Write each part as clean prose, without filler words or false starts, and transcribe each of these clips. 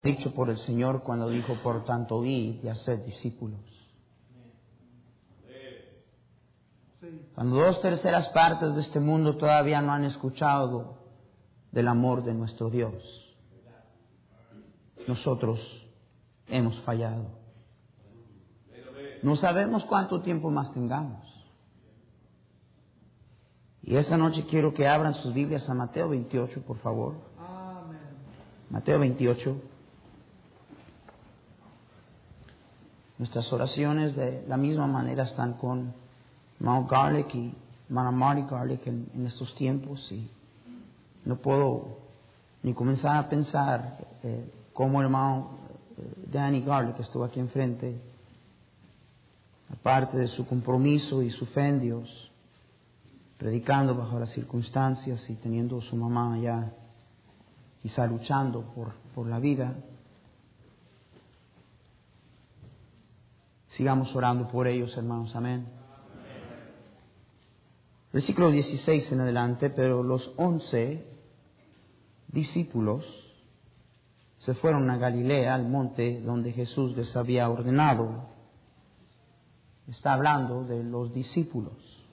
dicho por el Señor cuando dijo, por tanto, id y haced discípulos. Cuando 2/3 partes de este mundo todavía no han escuchado del amor de nuestro Dios, nosotros hemos fallado. No sabemos cuánto tiempo más tengamos. Y esta noche quiero que abran sus Biblias a Mateo 28, por favor. Mateo 28. Nuestras oraciones de la misma manera están con Mount Garlic y Marty Garlic en estos tiempos, y no puedo ni comenzar a pensar cómo el hermano Danny Garlic, que estuvo aquí enfrente, aparte de su compromiso y su fe en Dios, predicando bajo las circunstancias y teniendo a su mamá allá, quizá luchando por la vida. Sigamos orando por ellos, hermanos. Amén. Versículo 16 en adelante. Pero los 11 discípulos se fueron a Galilea, al monte donde Jesús les había ordenado. Está hablando de los discípulos.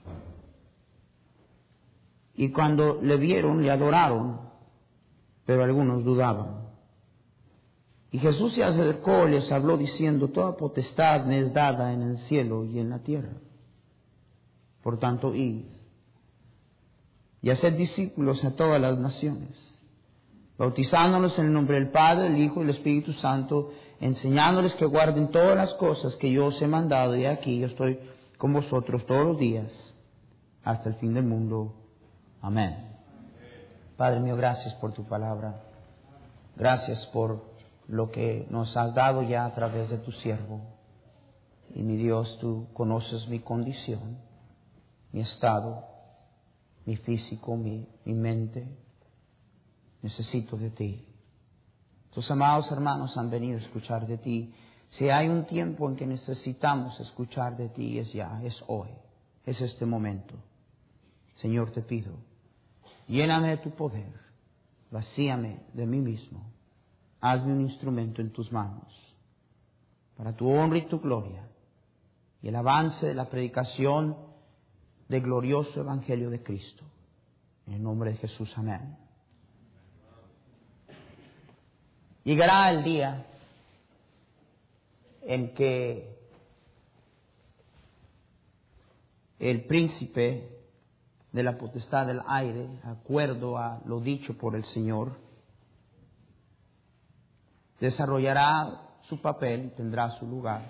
Y cuando le vieron, le adoraron, pero algunos dudaban. Y Jesús se acercó y les habló diciendo, toda potestad me es dada en el cielo y en la tierra. Por tanto, id y haced discípulos a todas las naciones, bautizándolos en el nombre del Padre, del Hijo y del Espíritu Santo, enseñándoles que guarden todas las cosas que yo os he mandado, y aquí yo estoy con vosotros todos los días, hasta el fin del mundo. Amén. Padre mío, gracias por tu palabra. Gracias por lo que nos has dado ya a través de tu siervo. Y mi Dios, tú conoces mi condición, mi estado, mi físico, mi mente. Necesito de ti. Tus amados hermanos han venido a escuchar de ti. Si hay un tiempo en que necesitamos escuchar de ti, es ya, es hoy, es este momento. Señor, te pido, lléname de tu poder, vacíame de mí mismo, hazme un instrumento en tus manos, para tu honra y tu gloria, y el avance de la predicación del glorioso Evangelio de Cristo. En el nombre de Jesús, amén. Llegará el día en que el príncipe de la potestad del aire, acuerdo a lo dicho por el Señor, desarrollará su papel, tendrá su lugar.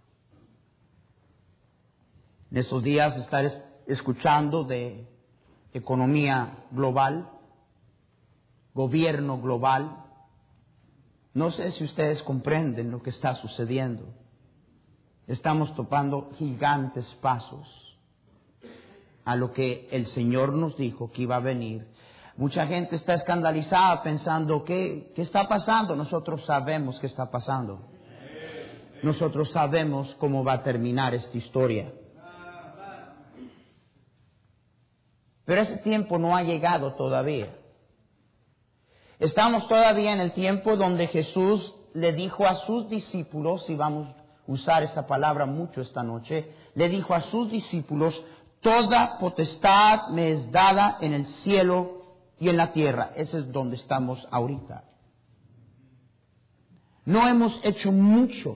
En estos días estaré escuchando de economía global, gobierno global. No sé si ustedes comprenden lo que está sucediendo. Estamos tomando gigantes pasos a lo que el Señor nos dijo que iba a venir. Mucha gente está escandalizada pensando, ¿qué está pasando? Nosotros sabemos qué está pasando. Nosotros sabemos cómo va a terminar esta historia. Pero ese tiempo no ha llegado todavía. Estamos todavía en el tiempo donde Jesús le dijo a sus discípulos, y vamos a usar esa palabra mucho esta noche, le dijo a sus discípulos, toda potestad me es dada en el cielo y en la tierra. Ese es donde estamos ahorita. No hemos hecho mucho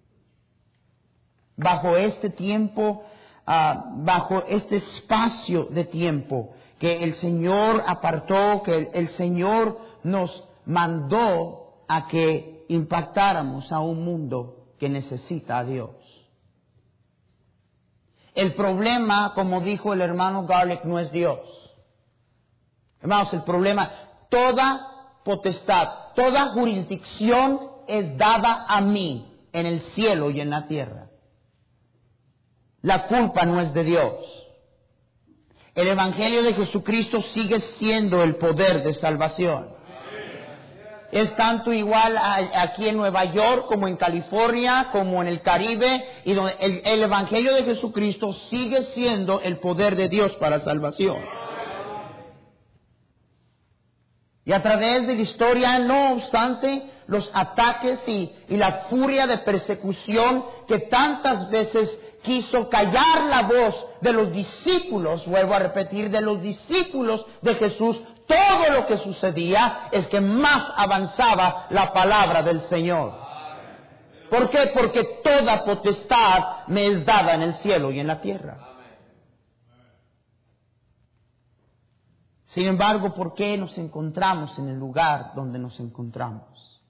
bajo este tiempo, bajo este espacio de tiempo que el Señor apartó, que el Señor nos mandó a que impactáramos a un mundo que necesita a Dios. El problema, como dijo el hermano Garlic, no es Dios. Hermanos, el problema, toda potestad, toda jurisdicción es dada a mí en el cielo y en la tierra. La culpa no es de Dios. El Evangelio de Jesucristo sigue siendo el poder de salvación. Es tanto igual aquí en Nueva York como en California, como en el Caribe, y donde el Evangelio de Jesucristo sigue siendo el poder de Dios para salvación. Y a través de la historia, no obstante, los ataques y la furia de persecución que tantas veces quiso callar la voz de los discípulos, vuelvo a repetir, de los discípulos de Jesús, todo lo que sucedía es que más avanzaba la palabra del Señor. ¿Por qué? Porque toda potestad me es dada en el cielo y en la tierra. Sin embargo, ¿por qué nos encontramos en el lugar donde nos encontramos?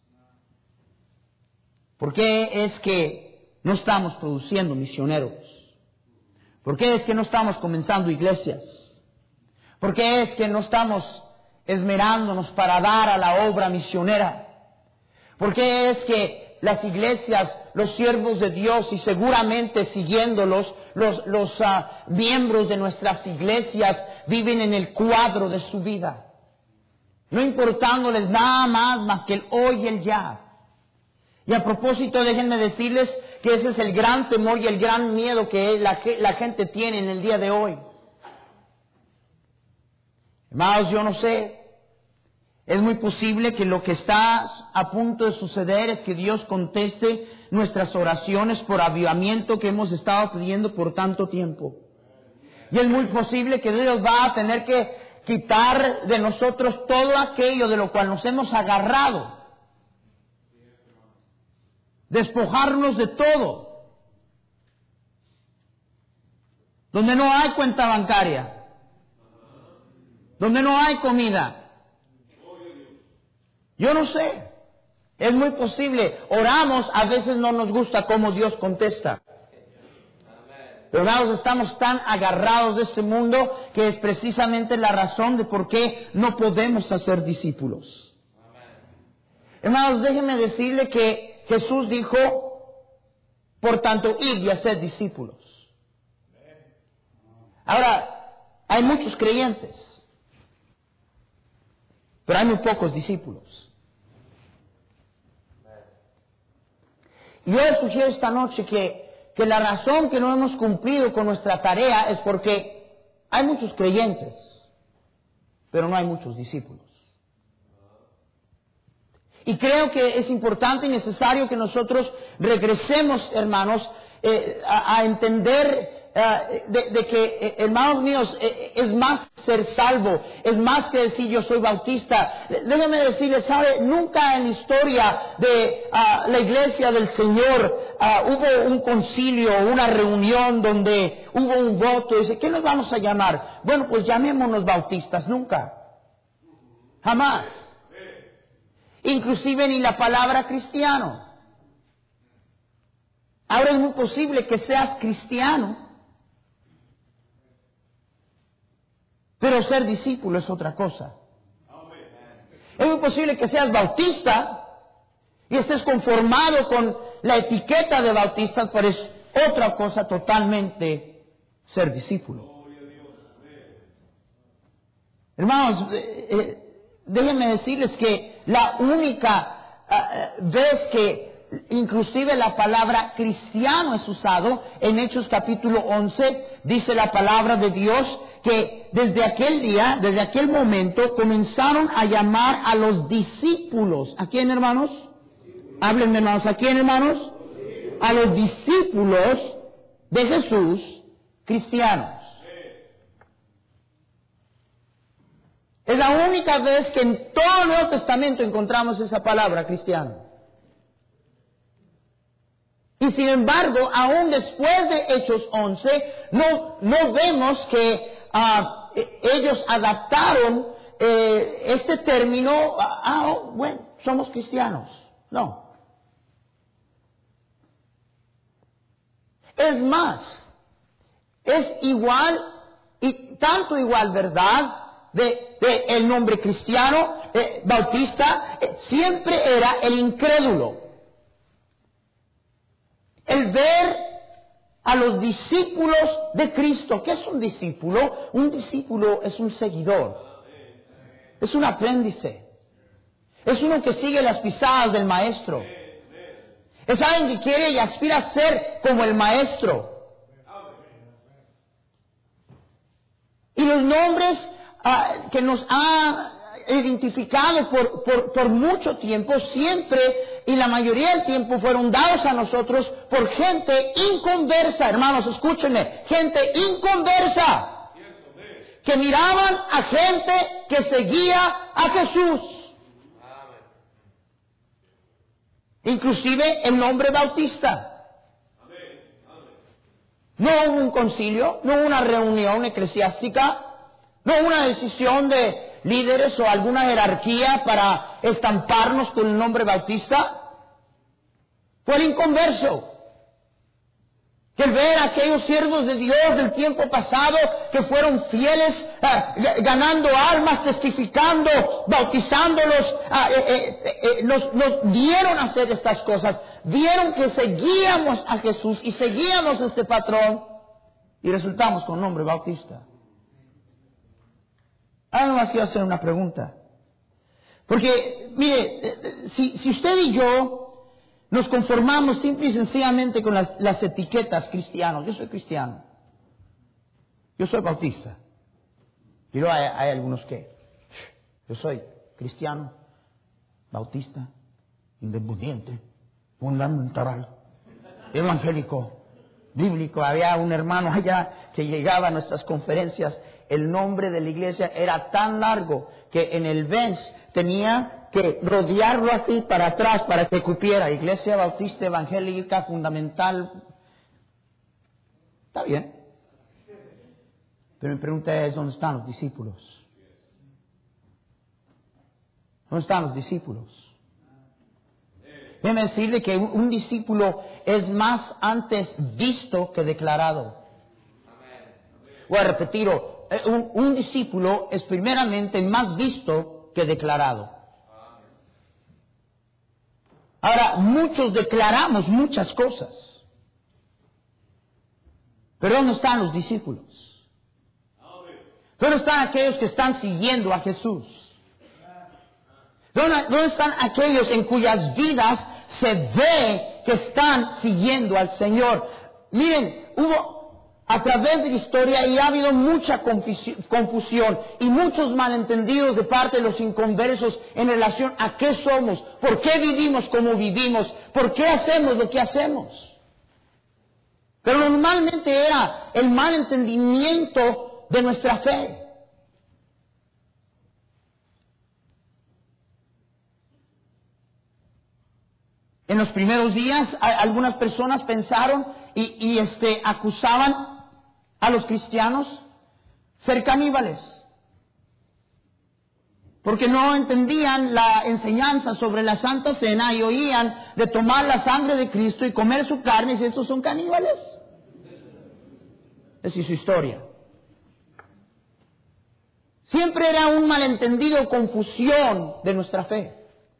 ¿Por qué es que no estamos produciendo misioneros? ¿Por qué es que no estamos comenzando iglesias? ¿Por qué es que no estamos esmerándonos para dar a la obra misionera? ¿Por qué es que las iglesias, los siervos de Dios y seguramente siguiéndolos, los miembros de nuestras iglesias viven en el cuadro de su vida, no importándoles nada más que el hoy y el ya? Y a propósito, déjenme decirles que ese es el gran temor y el gran miedo que la gente tiene en el día de hoy. Hermanos, yo no sé. Es muy posible que lo que está a punto de suceder es que Dios conteste nuestras oraciones por avivamiento que hemos estado pidiendo por tanto tiempo. Y es muy posible que Dios va a tener que quitar de nosotros todo aquello de lo cual nos hemos agarrado. Despojarnos de todo. Donde no hay cuenta bancaria. Donde no hay comida. Yo no sé. Es muy posible. Oramos, a veces no nos gusta cómo Dios contesta. Pero hermanos, estamos tan agarrados de este mundo que es precisamente la razón de por qué no podemos hacer discípulos. Hermanos, déjenme decirle que Jesús dijo, por tanto, id y haced discípulos. Ahora, hay muchos creyentes, pero hay muy pocos discípulos. Yo les sugiero esta noche que la razón que no hemos cumplido con nuestra tarea es porque hay muchos creyentes, pero no hay muchos discípulos. Y creo que es importante y necesario que nosotros regresemos, hermanos, a entender de que, hermanos míos, es más ser salvo, es más que decir yo soy bautista. Déjeme decirles, ¿sabe? Nunca en la historia de la iglesia del Señor hubo un concilio, una reunión donde hubo un voto y dice, ¿qué nos vamos a llamar? Bueno, pues llamémonos bautistas. Nunca. Jamás. Inclusive ni la palabra cristiano. Ahora es muy posible que seas cristiano, pero ser discípulo es otra cosa. Es muy posible que seas bautista y estés conformado con la etiqueta de bautista, pero es otra cosa totalmente ser discípulo. Hermanos, déjenme decirles que la única vez que inclusive la palabra cristiano es usado en Hechos capítulo 11, dice la palabra de Dios que desde aquel día, desde aquel momento, comenzaron a llamar a los discípulos. ¿A quién, hermanos? Háblenme, hermanos. ¿A quién, hermanos? A los discípulos de Jesús, cristianos. Es la única vez que en todo el Nuevo Testamento encontramos esa palabra, cristiano. Y sin embargo, aún después de Hechos 11, no vemos que ellos adaptaron este término, bueno, somos cristianos. No. Es más, es igual, y tanto igual, ¿verdad?, de el nombre cristiano, bautista, siempre era el incrédulo. El ver a los discípulos de Cristo. ¿Qué es un discípulo? Un discípulo es un seguidor. Es un aprendiz. Es uno que sigue las pisadas del maestro. Es alguien que quiere y aspira a ser como el maestro. Y los nombres que nos ha identificados por mucho tiempo, siempre y la mayoría del tiempo fueron dados a nosotros por gente inconversa. Hermanos, escúchenme, gente inconversa, que miraban a gente que seguía a Jesús. Inclusive el nombre bautista. No hubo un concilio, no hubo una reunión eclesiástica, no hubo una decisión de líderes o alguna jerarquía para estamparnos con el nombre bautista. Fue el inconverso. Que ver a aquellos siervos de Dios del tiempo pasado que fueron fieles, ganando almas, testificando, bautizándolos, nos dieron a hacer estas cosas. Vieron que seguíamos a Jesús y seguíamos a este patrón y resultamos con nombre bautista. Ahora más quiero hacer una pregunta. Porque, mire, si usted y yo nos conformamos simple y sencillamente con las etiquetas cristianos. Yo soy cristiano. Yo soy bautista. Y luego hay algunos que, yo soy cristiano, bautista, independiente, fundamental, evangélico, bíblico. Había un hermano allá que llegaba a nuestras conferencias. El nombre de la iglesia era tan largo que en el bench tenía que rodearlo así para atrás para que cupiera. Iglesia Bautista Evangélica Fundamental. Está bien. Pero mi pregunta es, ¿dónde están los discípulos? ¿Dónde están los discípulos? Déjeme decirle que un discípulo es más antes visto que declarado. Voy a repetirlo. Un discípulo es primeramente más visto que declarado. Ahora, muchos declaramos muchas cosas. Pero ¿dónde están los discípulos? ¿Dónde están aquellos que están siguiendo a Jesús? ¿Dónde están aquellos en cuyas vidas se ve que están siguiendo al Señor? Miren, hubo a través de la historia y ha habido mucha confusión y muchos malentendidos de parte de los inconversos en relación a qué somos, por qué vivimos como vivimos, por qué hacemos lo que hacemos. Pero normalmente era el malentendimiento de nuestra fe. En los primeros días algunas personas pensaron y acusaban a los cristianos ser caníbales, porque no entendían la enseñanza sobre la Santa Cena y oían de tomar la sangre de Cristo y comer su carne, y estos son caníbales. Esa es su historia. Siempre era un malentendido, confusión de nuestra fe.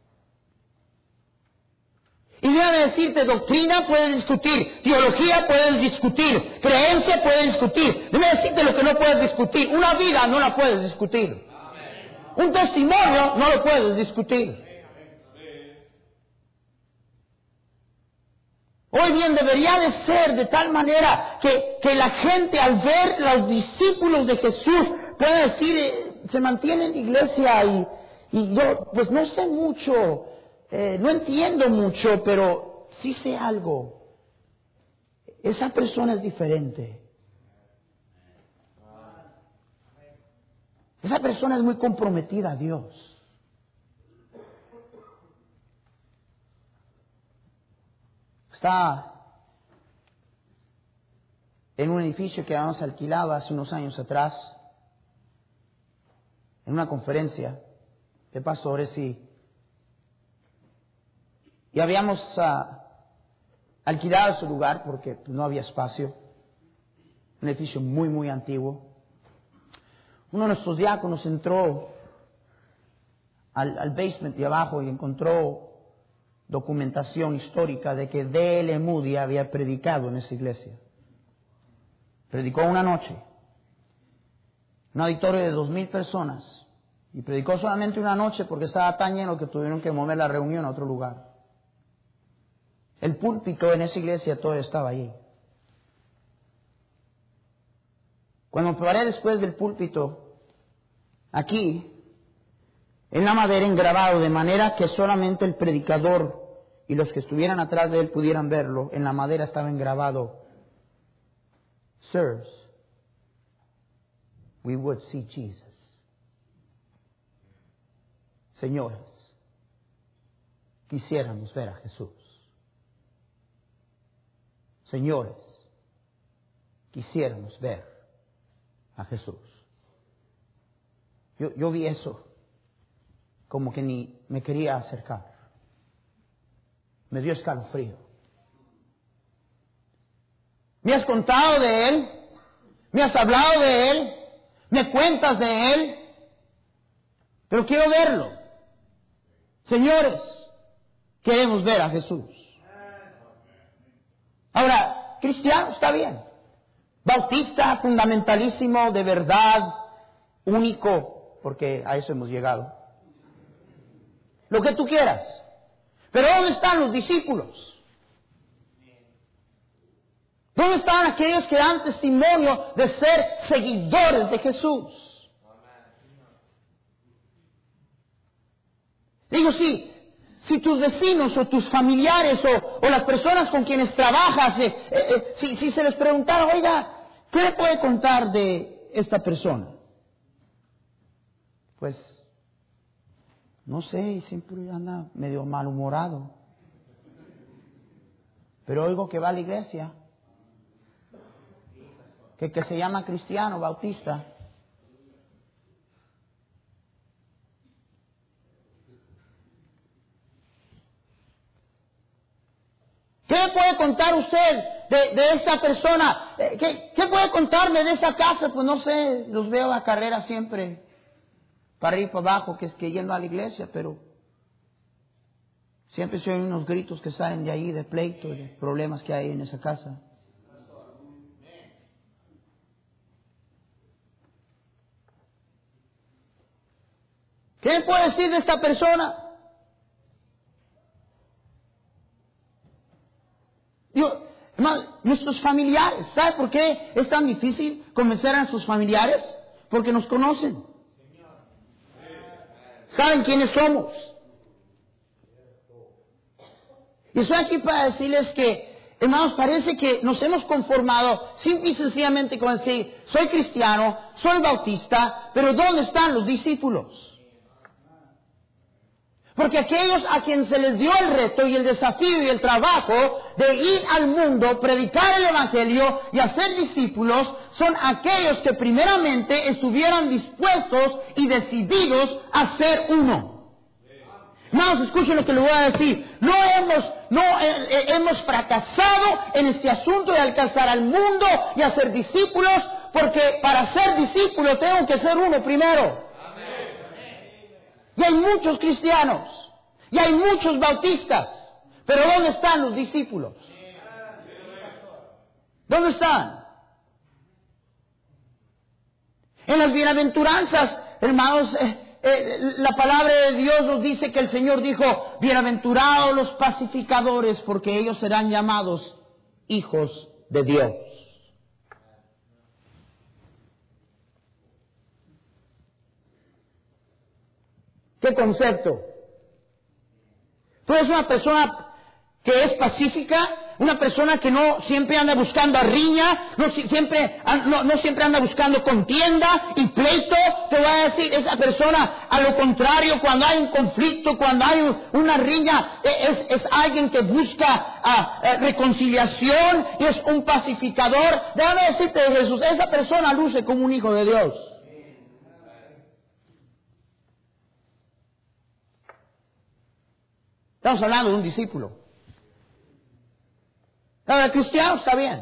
Y déjame decirte, doctrina puedes discutir, teología puedes discutir, creencia puedes discutir. Déjame decirte lo que no puedes discutir. Una vida no la puedes discutir. Un testimonio no lo puedes discutir. Hoy bien debería de ser de tal manera que la gente al ver los discípulos de Jesús puede decir, se mantiene en la iglesia y yo pues no sé mucho. No entiendo mucho, pero sí sé algo. Esa persona es diferente. Esa persona es muy comprometida a Dios. Está en un edificio que habíamos alquilado hace unos años atrás, en una conferencia de pastores y habíamos alquilado ese lugar porque no había espacio. Un edificio muy, muy antiguo. Uno de nuestros diáconos entró al basement de abajo y encontró documentación histórica de que D.L. Moody había predicado en esa iglesia. Predicó una noche. Un auditorio de 2,000 personas. Y predicó solamente una noche porque estaba tan lleno que tuvieron que mover la reunión a otro lugar. El púlpito en esa iglesia todo estaba allí. Cuando me paré después del púlpito, aquí, en la madera engravado, de manera que solamente el predicador y los que estuvieran atrás de él pudieran verlo. En la madera estaba engravado: Sirs, we would see Jesus. Señores, quisiéramos ver a Jesús. Señores, quisiéramos ver a Jesús. Yo vi eso, como que ni me quería acercar. Me dio escalofrío. Me has contado de Él, me has hablado de Él, me cuentas de Él, pero quiero verlo. Señores, queremos ver a Jesús. Ahora, cristiano está bien. Bautista, fundamentalísimo, de verdad, único, porque a eso hemos llegado. Lo que tú quieras. Pero ¿dónde están los discípulos? ¿Dónde están aquellos que dan testimonio de ser seguidores de Jesús? Digo, si tus vecinos o tus familiares o las personas con quienes trabajas, si se les preguntara, oiga, ¿qué le puede contar de esta persona? Pues, no sé, siempre anda medio malhumorado. Pero oigo que va a la iglesia, que se llama cristiano, bautista. ¿Qué me puede contar usted de esta persona? ¿Qué puede contarme de esa casa? Pues no sé, los veo a carrera siempre, para arriba y para abajo, que es que yendo a la iglesia, pero siempre se oyen unos gritos que salen de ahí, de pleito, de problemas que hay en esa casa. ¿Qué me puede decir de esta persona? Digo, hermano, nuestros familiares, ¿sabe por qué es tan difícil convencer a nuestros familiares? Porque nos conocen. Saben quiénes somos. Y estoy aquí para decirles que, hermanos, parece que nos hemos conformado simple y sencillamente con decir, soy cristiano, soy bautista, pero ¿dónde están los discípulos? Porque aquellos a quienes se les dio el reto y el desafío y el trabajo de ir al mundo, predicar el Evangelio y hacer discípulos, son aquellos que primeramente estuvieran dispuestos y decididos a ser uno. Hermanos, escuchen lo que les voy a decir. Hemos fracasado en este asunto de alcanzar al mundo y hacer discípulos, porque para ser discípulo tengo que ser uno primero. Y hay muchos cristianos, y hay muchos bautistas, pero ¿dónde están los discípulos? ¿Dónde están? En las bienaventuranzas, hermanos, la palabra de Dios nos dice que el Señor dijo, bienaventurados los pacificadores, porque ellos serán llamados hijos de Dios. ¿Qué concepto? Tú eres una persona que es pacífica, una persona que no siempre anda buscando riña, no siempre anda buscando contienda y pleito. Te voy a decir, esa persona, a lo contrario, cuando hay un conflicto, cuando hay una riña, es alguien que busca reconciliación y es un pacificador. Déjame decirte de Jesús, esa persona luce como un hijo de Dios. Estamos hablando de un discípulo. Ahora, cristiano está bien.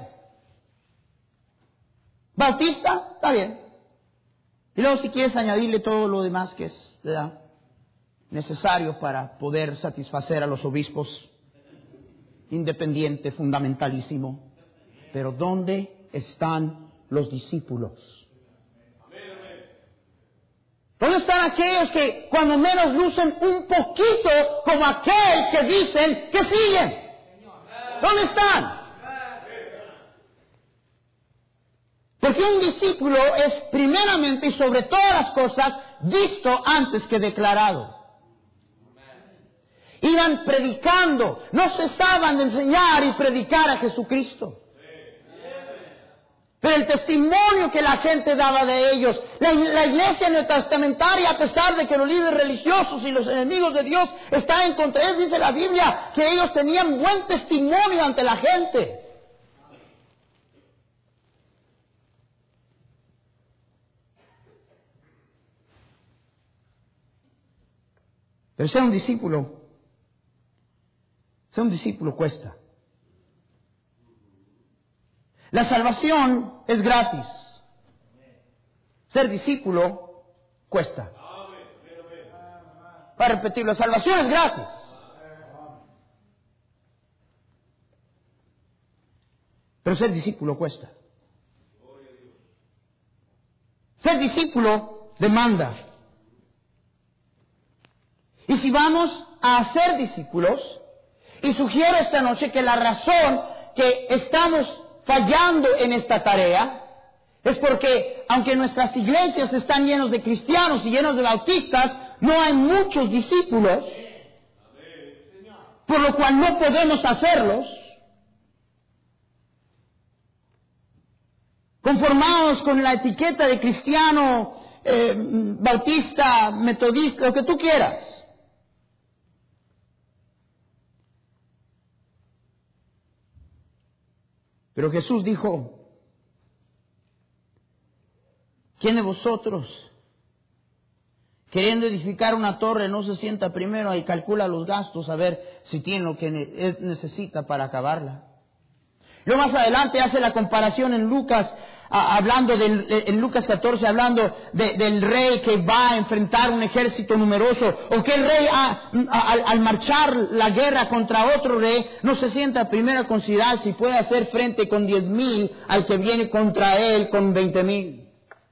Bautista está bien. Y luego si quieres añadirle todo lo demás que es, ¿verdad?, necesario para poder satisfacer a los obispos, independiente, fundamentalísimo. Pero ¿dónde están los discípulos? ¿Dónde están aquellos que cuando menos lucen un poquito como aquel que dicen que siguen? ¿Dónde están? Porque un discípulo es primeramente y sobre todas las cosas visto antes que declarado. Iban predicando, no cesaban de enseñar y predicar a Jesucristo. Pero el testimonio que la gente daba de ellos, la iglesia neotestamentaria, a pesar de que los líderes religiosos y los enemigos de Dios estaban en contra de ellos, dice la Biblia que ellos tenían buen testimonio ante la gente. Pero ser un discípulo cuesta. La salvación es gratis. Ser discípulo cuesta. Para repetir, la salvación es gratis. Pero ser discípulo cuesta. Ser discípulo demanda. Y si vamos a ser discípulos, y sugiero esta noche que la razón que estamos fallando en esta tarea es porque, aunque nuestras iglesias están llenas de cristianos y llenos de bautistas, no hay muchos discípulos, por lo cual no podemos hacerlos. Conformados con la etiqueta de cristiano, bautista, metodista, lo que tú quieras. Pero Jesús dijo, ¿quién de vosotros, queriendo edificar una torre, no se sienta primero y calcula los gastos a ver si tiene lo que necesita para acabarla? Luego más adelante hace la comparación en Lucas, en Lucas 14, hablando del rey que va a enfrentar un ejército numeroso, o que el rey al marchar la guerra contra otro rey, no se sienta primero a considerar si puede hacer frente con 10,000 al que viene contra él con 20,000.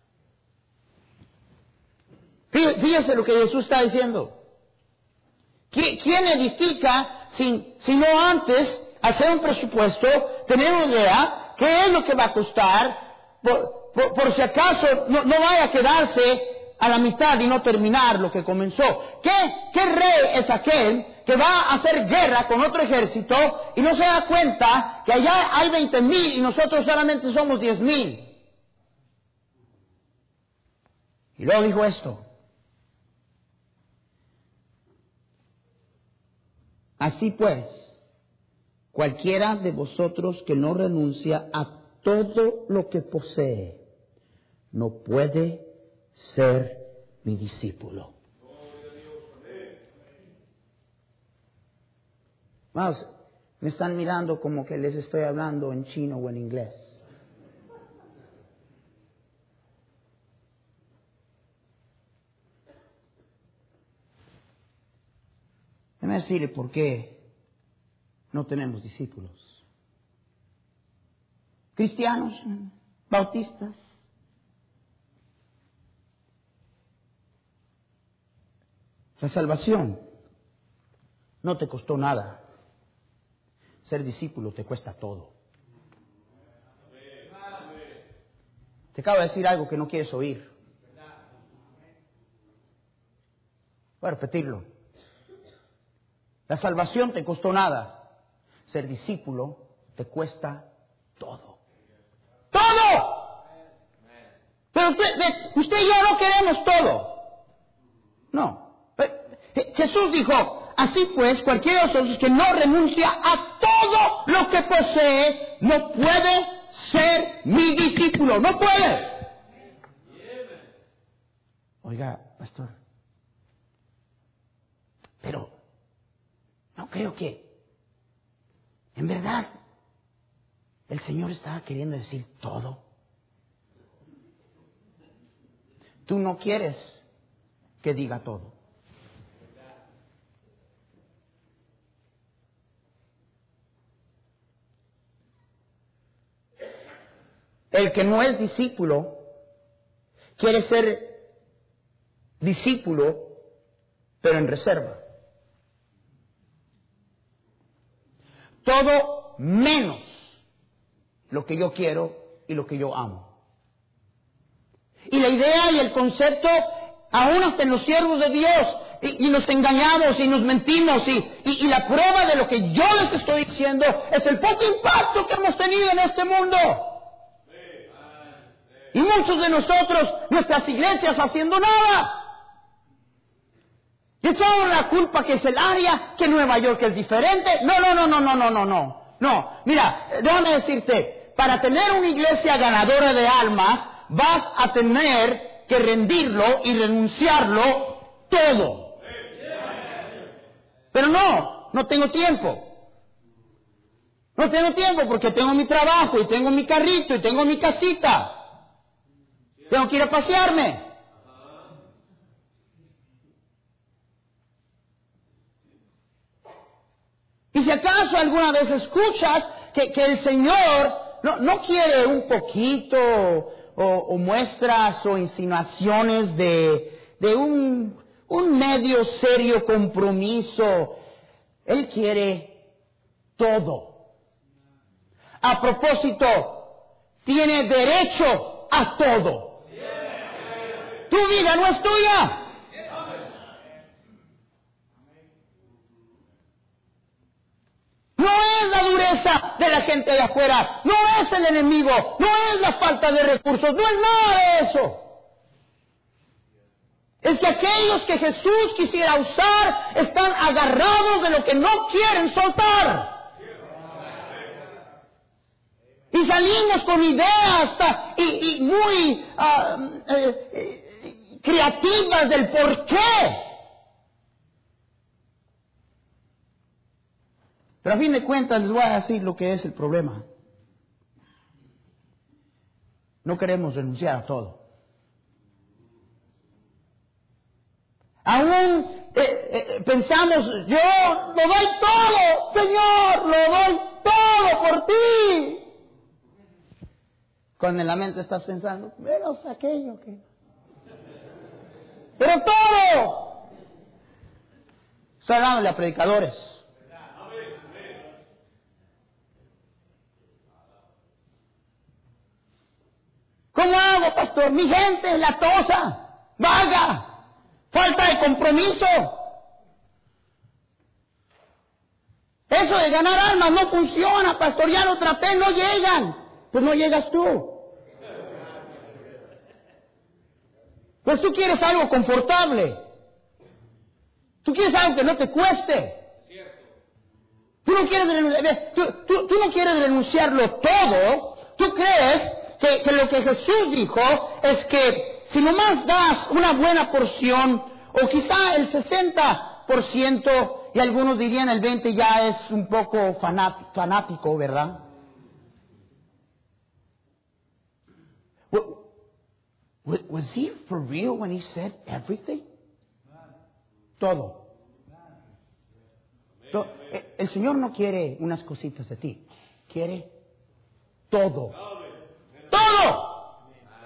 Fíjese lo que Jesús está diciendo. ¿Quién edifica si no antes hacer un presupuesto, tener una idea, qué es lo que va a costar, por si acaso no vaya a quedarse a la mitad y no terminar lo que comenzó? ¿Qué rey es aquel que va a hacer guerra con otro ejército y no se da cuenta que allá hay 20,000 y nosotros solamente somos 10,000? Y luego dijo esto: así pues, cualquiera de vosotros que no renuncia a todo lo que posee, no puede ser mi discípulo. Vamos, me están mirando como que les estoy hablando en chino o en inglés. Déjame decirle por qué no tenemos discípulos. Cristianos, bautistas. La salvación no te costó nada. Ser discípulo te cuesta todo. Te acabo de decir algo que no quieres oír. Voy a repetirlo. La salvación te costó nada. Ser discípulo te cuesta todo. ¡Todo! Pero usted y yo no queremos todo. No. Jesús dijo, así pues, cualquiera de vosotros que no renuncia a todo lo que posee, no puede ser mi discípulo. No puede. Oiga, pastor, pero no creo que, en verdad, el Señor estaba queriendo decir todo. Tú no quieres que diga todo. El que no es discípulo quiere ser discípulo, pero en reserva. Todo menos lo que yo quiero y lo que yo amo. Y la idea y el concepto, aún hasta en los siervos de Dios, y nos engañamos y nos mentimos, y la prueba de lo que yo les estoy diciendo es el poco impacto que hemos tenido en este mundo. Y muchos de nosotros, nuestras iglesias haciendo nada. Y echamos la culpa que es el área, que Nueva York es diferente. No. Mira, déjame decirte, para tener una iglesia ganadora de almas, vas a tener que rendirlo y renunciarlo todo. Pero no tengo tiempo. No tengo tiempo porque tengo mi trabajo y tengo mi carrito y tengo mi casita. Tengo que ir a pasearme. Y si acaso alguna vez escuchas que el Señor no quiere un poquito o muestras o insinuaciones de un medio serio compromiso, Él quiere todo. A propósito, tiene derecho a todo. Tu vida no es tuya. No es la dureza de la gente de afuera, no es el enemigo, no es la falta de recursos, no es nada de eso. Es que aquellos que Jesús quisiera usar están agarrados de lo que no quieren soltar. Y salimos con ideas y muy creativas del por qué. Pero a fin de cuentas les voy a decir lo que es el problema. No queremos renunciar a todo. Aún pensamos, yo lo doy todo, Señor, lo doy todo por ti. Cuando en la mente estás pensando, menos aquello que... Pero todo. Estoy hablándole a predicadores. ¿Cómo hago, pastor? Mi gente es latosa, vaga, falta de compromiso. Eso de ganar almas no funciona, pastor. Ya lo traté, no llegan. Pues no llegas tú. Pues tú quieres algo confortable. Tú quieres algo que no te cueste. Tú no quieres renunciarlo todo. Tú crees que lo que Jesús dijo es que si nomás das una buena porción, o quizá el 60%, y algunos dirían el 20% ya es un poco fanático, ¿verdad? Was he for real when he said everything? Todo. El Señor no quiere unas cositas de ti, quiere todo. ¡Todo!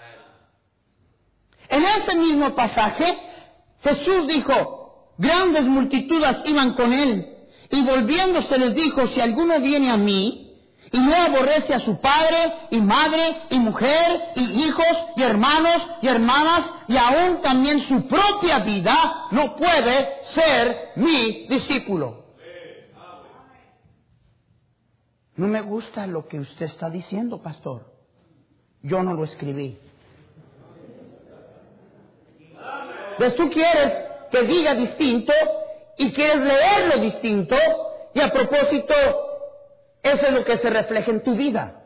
En ese mismo pasaje, Jesús dijo, grandes multitudes iban con él, y volviéndose les dijo, si alguno viene a mí, y no aborrece a su padre, y madre, y mujer, y hijos, y hermanos, y hermanas, y aún también su propia vida, no puede ser mi discípulo. No me gusta lo que usted está diciendo, pastor. Yo no lo escribí. Pues tú quieres que diga distinto y quieres leerlo distinto, y a propósito, eso es lo que se refleja en tu vida.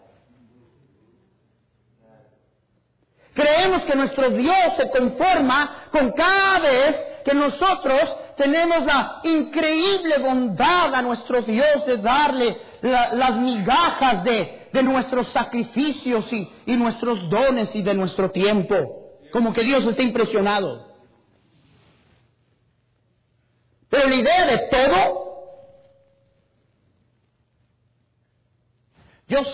Creemos que nuestro Dios se conforma con cada vez que nosotros tenemos la increíble bondad a nuestro Dios de darle las migajas de nuestros sacrificios y nuestros dones y de nuestro tiempo. Como que Dios está impresionado. Pero la idea de todo, yo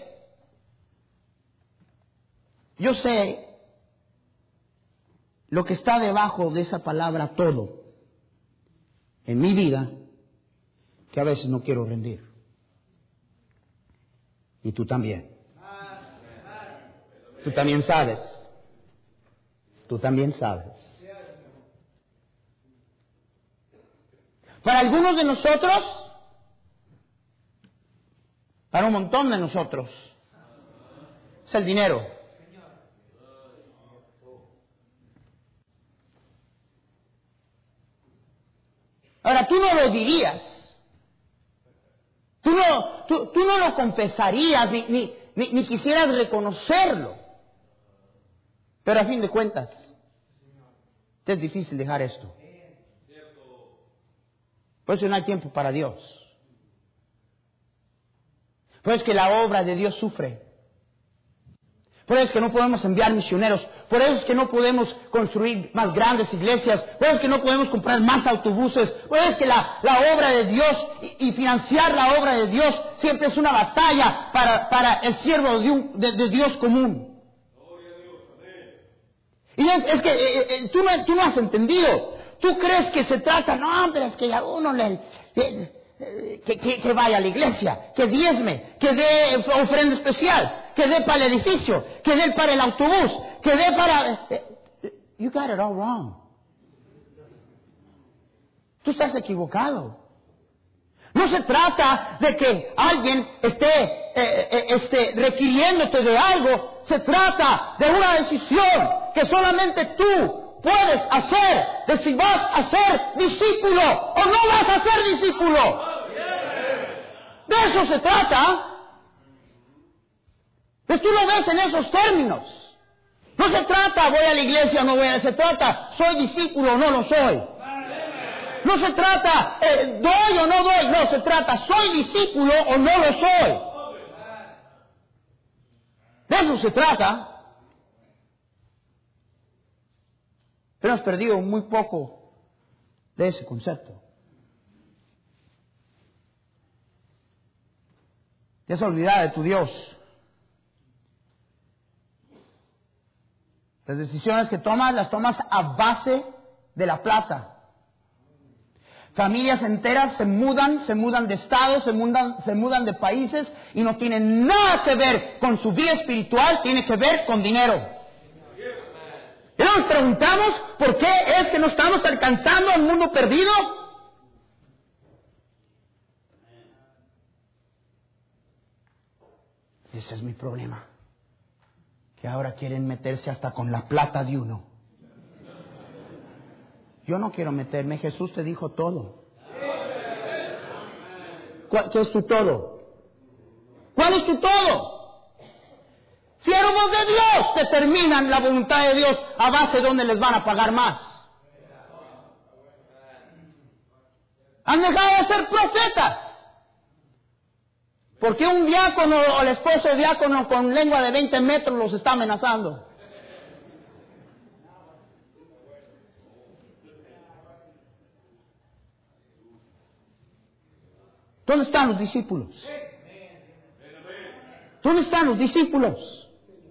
sé lo que está debajo de esa palabra todo en mi vida, que a veces no quiero rendir. Y tú también. Tú también sabes. Tú también sabes. Para algunos de nosotros, para un montón de nosotros, es el dinero. Ahora, tú no lo dirías. Tú no lo confesarías, ni quisieras reconocerlo. Pero a fin de cuentas, es difícil dejar esto. Por eso no hay tiempo para Dios. Por eso es que la obra de Dios sufre. Por eso es que no podemos enviar misioneros. Por eso es que no podemos construir más grandes iglesias. Por eso es que no podemos comprar más autobuses. Por eso es que la obra de Dios y financiar la obra de Dios siempre es una batalla para el siervo de Dios común. Y es que tú no has entendido. Tú crees que se trata, no, pero es que a uno que vaya a la iglesia, que diezme, que dé ofrenda especial, que dé para el edificio, que dé para el autobús, que dé para... You got it all wrong. Tú estás equivocado. No se trata de que alguien esté requiriéndote de algo. Se trata de una decisión que solamente tú puedes hacer, de si vas a ser discípulo o no vas a ser discípulo. De eso se trata. Pues tú lo ves en esos términos. No se trata voy a la iglesia o no voy, se trata soy discípulo o no lo soy. No se trata doy o no doy, no, se trata soy discípulo o no lo soy. De eso se trata. Pero hemos perdido muy poco de ese concepto. Te has olvidado de tu Dios. Las decisiones que tomas, las tomas a base de la plata. Familias enteras se mudan de estados, se mudan de países y no tienen nada que ver con su vida espiritual, tiene que ver con dinero. Y nos preguntamos por qué es que no estamos alcanzando al mundo perdido. Ese es mi problema. Que ahora quieren meterse hasta con la plata de uno. Yo no quiero meterme. Jesús te dijo todo. ¿Qué es tu todo? ¿Cuál es tu todo? Siervos de Dios determinan la voluntad de Dios a base de donde les van a pagar más. Han dejado de ser profetas. ¿Por qué un diácono o el esposo de diácono con lengua de 20 metros los está amenazando? ¿Dónde están los discípulos? ¿Dónde están los discípulos?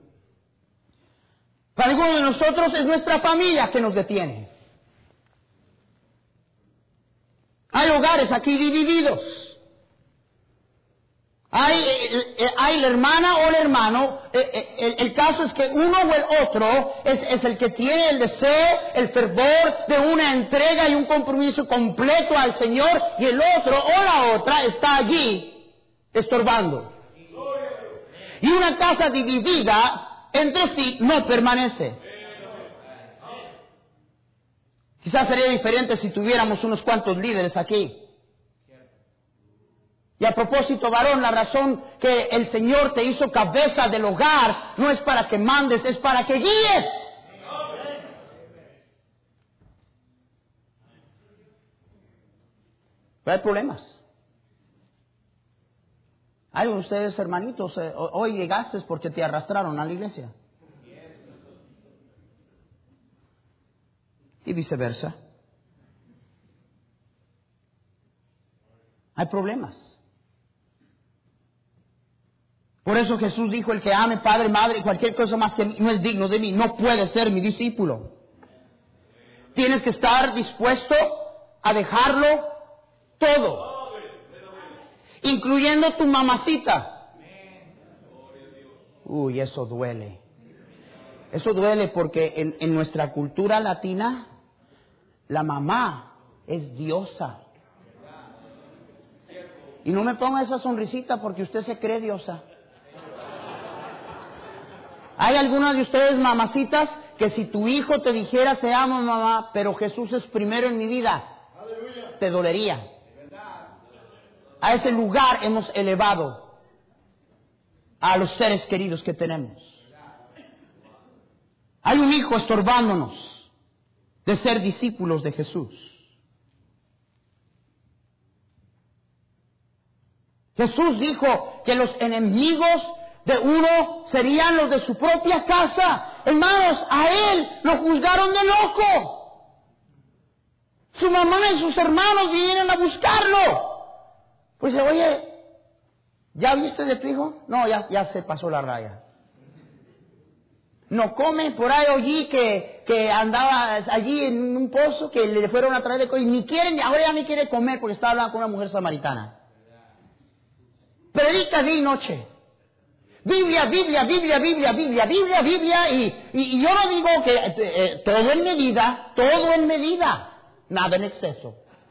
Para algunos de nosotros es nuestra familia que nos detiene. Hay hogares aquí divididos. Hay la hermana o el hermano. El caso es que uno o el otro es el que tiene el deseo, el fervor de una entrega y un compromiso completo al Señor, y el otro o la otra está allí estorbando. Y una casa dividida entre sí no permanece. Quizás sería diferente si tuviéramos unos cuantos líderes aquí. Y a propósito, varón, la razón que el Señor te hizo cabeza del hogar no es para que mandes, es para que guíes. Pero hay problemas. Hay de ustedes, hermanitos, hoy llegaste porque te arrastraron a la iglesia. Y viceversa. Hay problemas. Por eso Jesús dijo, el que ame padre, madre, cualquier cosa más que no es digno de mí, no puede ser mi discípulo. Tienes que estar dispuesto a dejarlo todo, incluyendo tu mamacita. Uy, eso duele. Eso duele porque en nuestra cultura latina, la mamá es diosa. Y no me ponga esa sonrisita porque usted se cree diosa. Hay algunas de ustedes, mamacitas, que si tu hijo te dijera te amo, mamá, pero Jesús es primero en mi vida, te dolería. A ese lugar hemos elevado a los seres queridos que tenemos. Hay un hijo estorbándonos de ser discípulos de Jesús. Jesús dijo que los enemigos de uno serían los de su propia casa. Hermanos, a él lo juzgaron de loco. Su mamá y sus hermanos vinieron a buscarlo. Pues oye, ¿ya viste de tu hijo? No, ya se pasó la raya. No come por ahí allí que andaba allí en un pozo que le fueron a traer de cosas y ni quieren, ahora ya ni quiere comer porque estaba hablando con una mujer samaritana. Predica día y noche. Biblia, Biblia, Biblia, Biblia, Biblia, Biblia, Biblia y yo no digo que todo en medida, nada en exceso.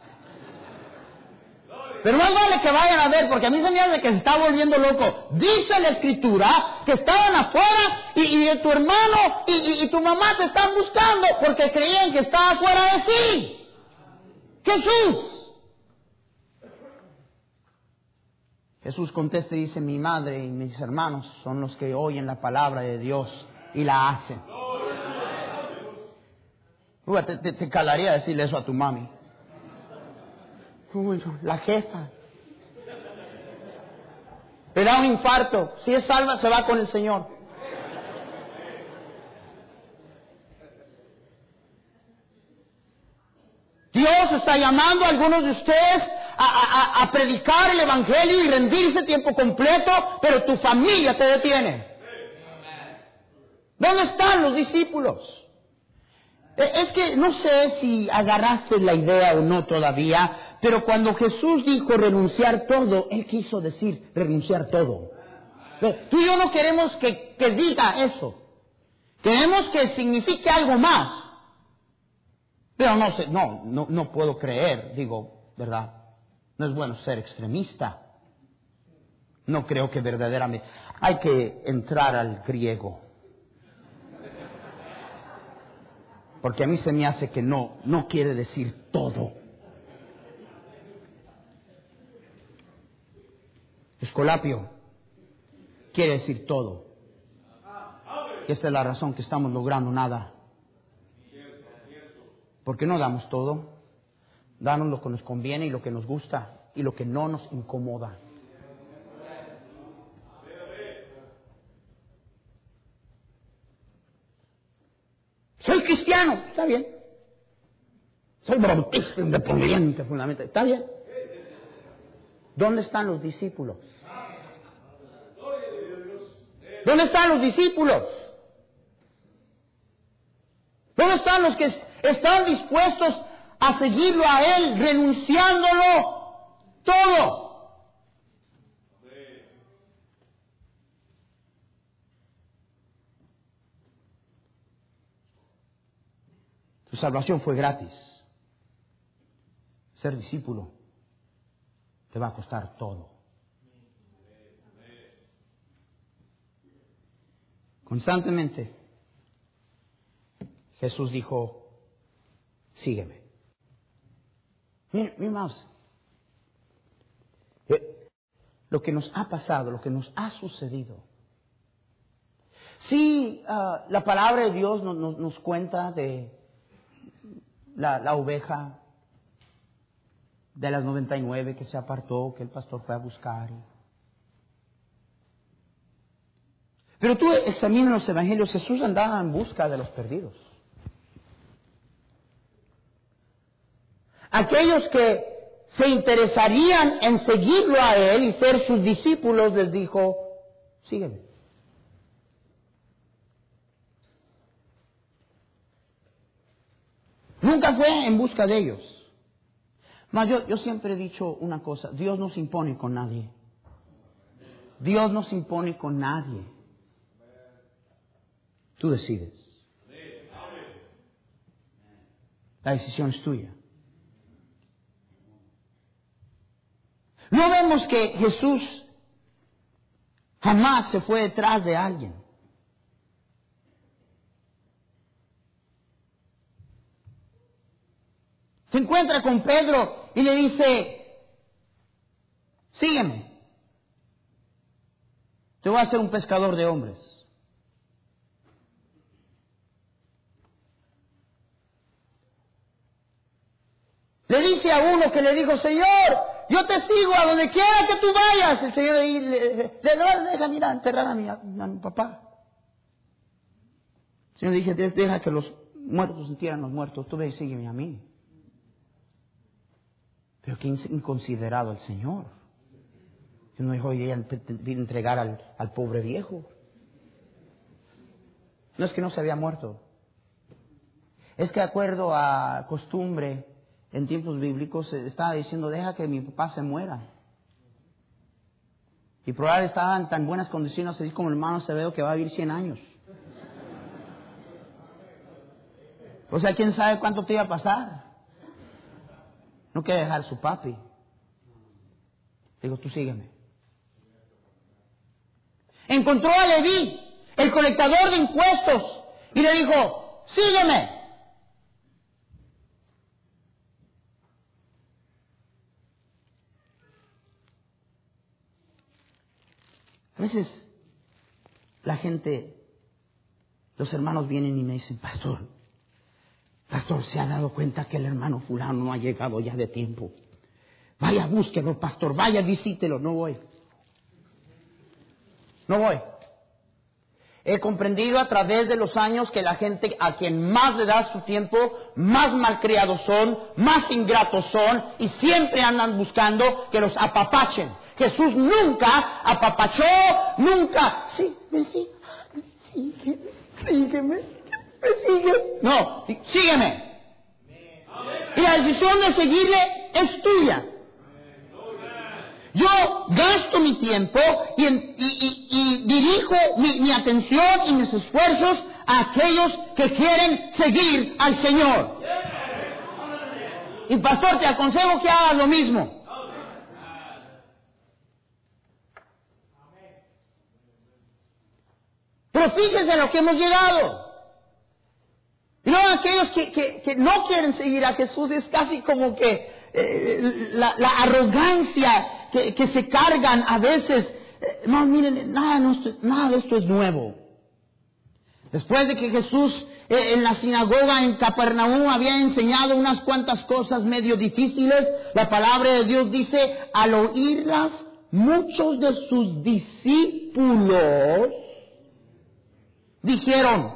Pero más vale que vayan a ver, porque a mí se me hace que se está volviendo loco. Dice la Escritura que estaban afuera y tu hermano y tu mamá te están buscando porque creían que estaba afuera de sí. Jesús contesta y dice, mi madre y mis hermanos son los que oyen la palabra de Dios y la hacen. Te calaría decirle eso a tu mami. Uy, la jefa. Le da un infarto. Si es salva, se va con el Señor. Dios está llamando a algunos de ustedes a predicar el Evangelio y rendirse tiempo completo, pero tu familia te detiene. ¿Dónde están los discípulos? Es que no sé si agarraste la idea o no todavía, pero cuando Jesús dijo renunciar todo, Él quiso decir renunciar todo. Tú y yo no queremos que diga eso. Queremos que signifique algo más. Pero no puedo creer, digo, ¿verdad? No es bueno ser extremista. No creo que verdaderamente. Hay que entrar al griego. Porque a mí se me hace que no quiere decir todo. Escolapio quiere decir todo. Y esta es la razón que estamos logrando nada. Porque no damos todo. Damos lo que nos conviene y lo que nos gusta y lo que no nos incomoda. Soy cristiano, está bien. Soy bautista independiente, fundamentalmente, está bien. ¿Dónde están los discípulos? ¿Dónde están los discípulos? ¿Dónde están los que están dispuestos a seguirlo a Él, renunciándolo todo? Tu salvación fue gratis. Ser discípulo te va a costar todo. Constantemente Jesús dijo, sígueme. Mi mouse. Lo que nos ha pasado, lo que nos ha sucedido. Sí, la palabra de Dios nos cuenta de la oveja de las 99 que se apartó, que el pastor fue a buscar. Pero tú examinas los evangelios, Jesús andaba en busca de los perdidos. Aquellos que se interesarían en seguirlo a Él y ser sus discípulos, les dijo, sígueme. Nunca fue en busca de ellos. Mas yo siempre he dicho una cosa, Dios no se impone con nadie. Dios no se impone con nadie. Tú decides. La decisión es tuya. No vemos que Jesús jamás se fue detrás de alguien. Se encuentra con Pedro y le dice, sígueme. Te voy a hacer un pescador de hombres. Le dice a uno que le dijo, Señor, yo te sigo a donde quiera que tú vayas. El Señor ahí le deja, mira, enterrar a mi papá. El Señor dije, deja que los muertos entierren los muertos. Tú ve y sígueme a mí. Pero qué inconsiderado el Señor. Que no dejó de entregar al pobre viejo. No es que no se había muerto. Es que de acuerdo a costumbre, en tiempos bíblicos se estaba diciendo, deja que mi papá se muera. Y probablemente estaba en tan buenas condiciones, así como el hermano Acevedo, que va a vivir 100 años. O sea, ¿quién sabe cuánto te iba a pasar? No quiere dejar a su papi. Digo, tú sígueme. Encontró a Leví, el colectador de impuestos, y le dijo, sígueme. A veces la gente, los hermanos vienen y me dicen, pastor, ¿se ha dado cuenta que el hermano fulano no ha llegado ya de tiempo? Vaya, búsquelo, pastor, vaya, visítelo. No voy. He comprendido a través de los años que la gente a quien más le da su tiempo, más malcriados son, más ingratos son, y siempre andan buscando que los apapachen. Jesús nunca apapachó, nunca. Sígueme. ¿Me sigues? No, sígueme. Y la decisión de seguirle es tuya. Yo gasto mi tiempo y dirijo mi atención y mis esfuerzos a aquellos que quieren seguir al Señor. Y pastor, te aconsejo que hagas lo mismo. Pero fíjense en lo que hemos llegado. Y luego aquellos que no quieren seguir a Jesús es casi como que la arrogancia que se cargan a veces. No, miren, nada de esto es nuevo. Después de que Jesús en la sinagoga en Capernaum había enseñado unas cuantas cosas medio difíciles, la palabra de Dios dice, al oírlas, muchos de sus discípulos dijeron,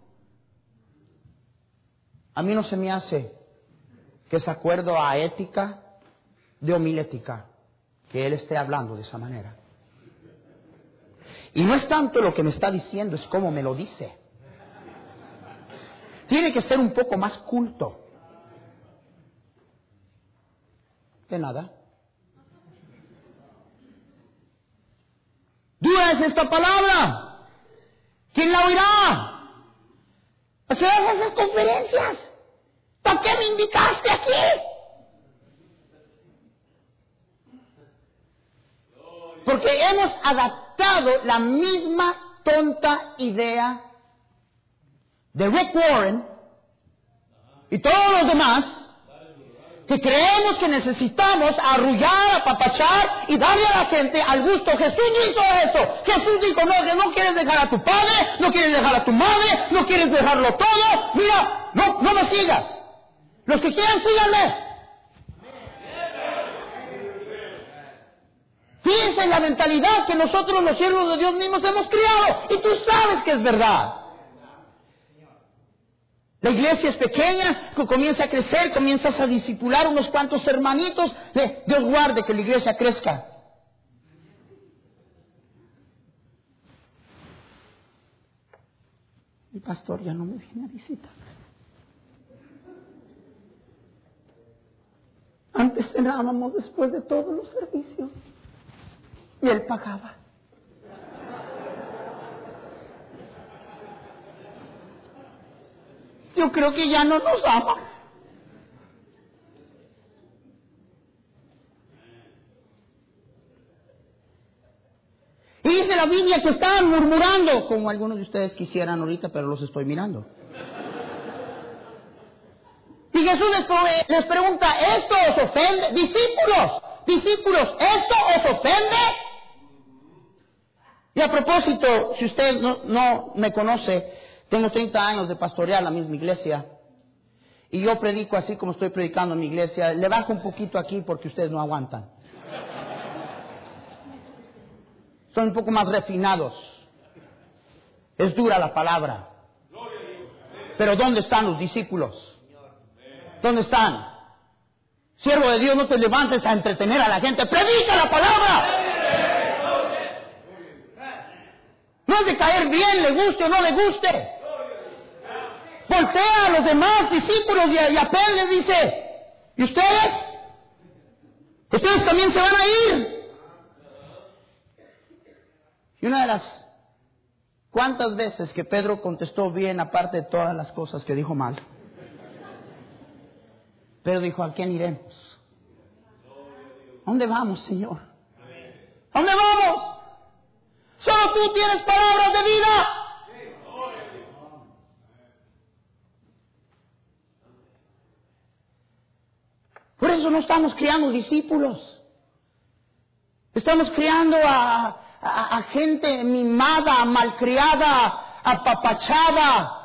a mí no se me hace que es acuerdo a ética de homilética que él esté hablando de esa manera. Y no es tanto lo que me está diciendo, es cómo me lo dice. Tiene que ser un poco más culto. De nada. Dura es esta palabra. ¿Quién la oirá? ¿A qué haces esas conferencias? ¿Para qué me invitaste aquí? Porque hemos adaptado la misma tonta idea de Rick Warren y todos los demás, que creemos que necesitamos arrullar, apapachar y darle a la gente al gusto. Jesús no hizo eso. Jesús dijo, no, que no quieres dejar a tu padre, no quieres dejar a tu madre, no quieres dejarlo todo. Mira, no me sigas. Los que quieran, síganme. Fíjense en la mentalidad que nosotros los siervos de Dios mismos hemos criado. Y tú sabes que es verdad. La iglesia es pequeña, comienza a crecer, comienzas a discipular unos cuantos hermanitos. Dios guarde que la iglesia crezca. El pastor ya no me viene a visitar. Antes cenábamos después de todos los servicios y él pagaba. yo creo que ya no nos ama. Y dice la Biblia que estaban murmurando, como algunos de ustedes quisieran ahorita, pero los estoy mirando. Y Jesús les pregunta, ¿esto os ofende? Discípulos, ¿esto os ofende? Y a propósito, si usted no me conoce, tengo 30 años de pastorear la misma iglesia. Y yo predico así como estoy predicando en mi iglesia. Le bajo un poquito aquí porque ustedes no aguantan. Son un poco más refinados. Es dura la palabra. Pero ¿dónde están los discípulos? ¿Dónde están? Siervo de Dios, no te levantes a entretener a la gente. ¡Predica la palabra! No es de caer bien, le guste o no le guste. Voltea a los demás discípulos y apel, dice, ¿y ustedes? Ustedes también se van a ir. Y una de las cuantas veces que Pedro contestó bien, aparte de todas las cosas que dijo mal, Pedro dijo, ¿a quién iremos? ¿A dónde vamos, Señor? ¿A dónde vamos? Solo tú tienes palabras de vida. Por eso no estamos criando discípulos. Estamos criando a gente mimada, malcriada, apapachada.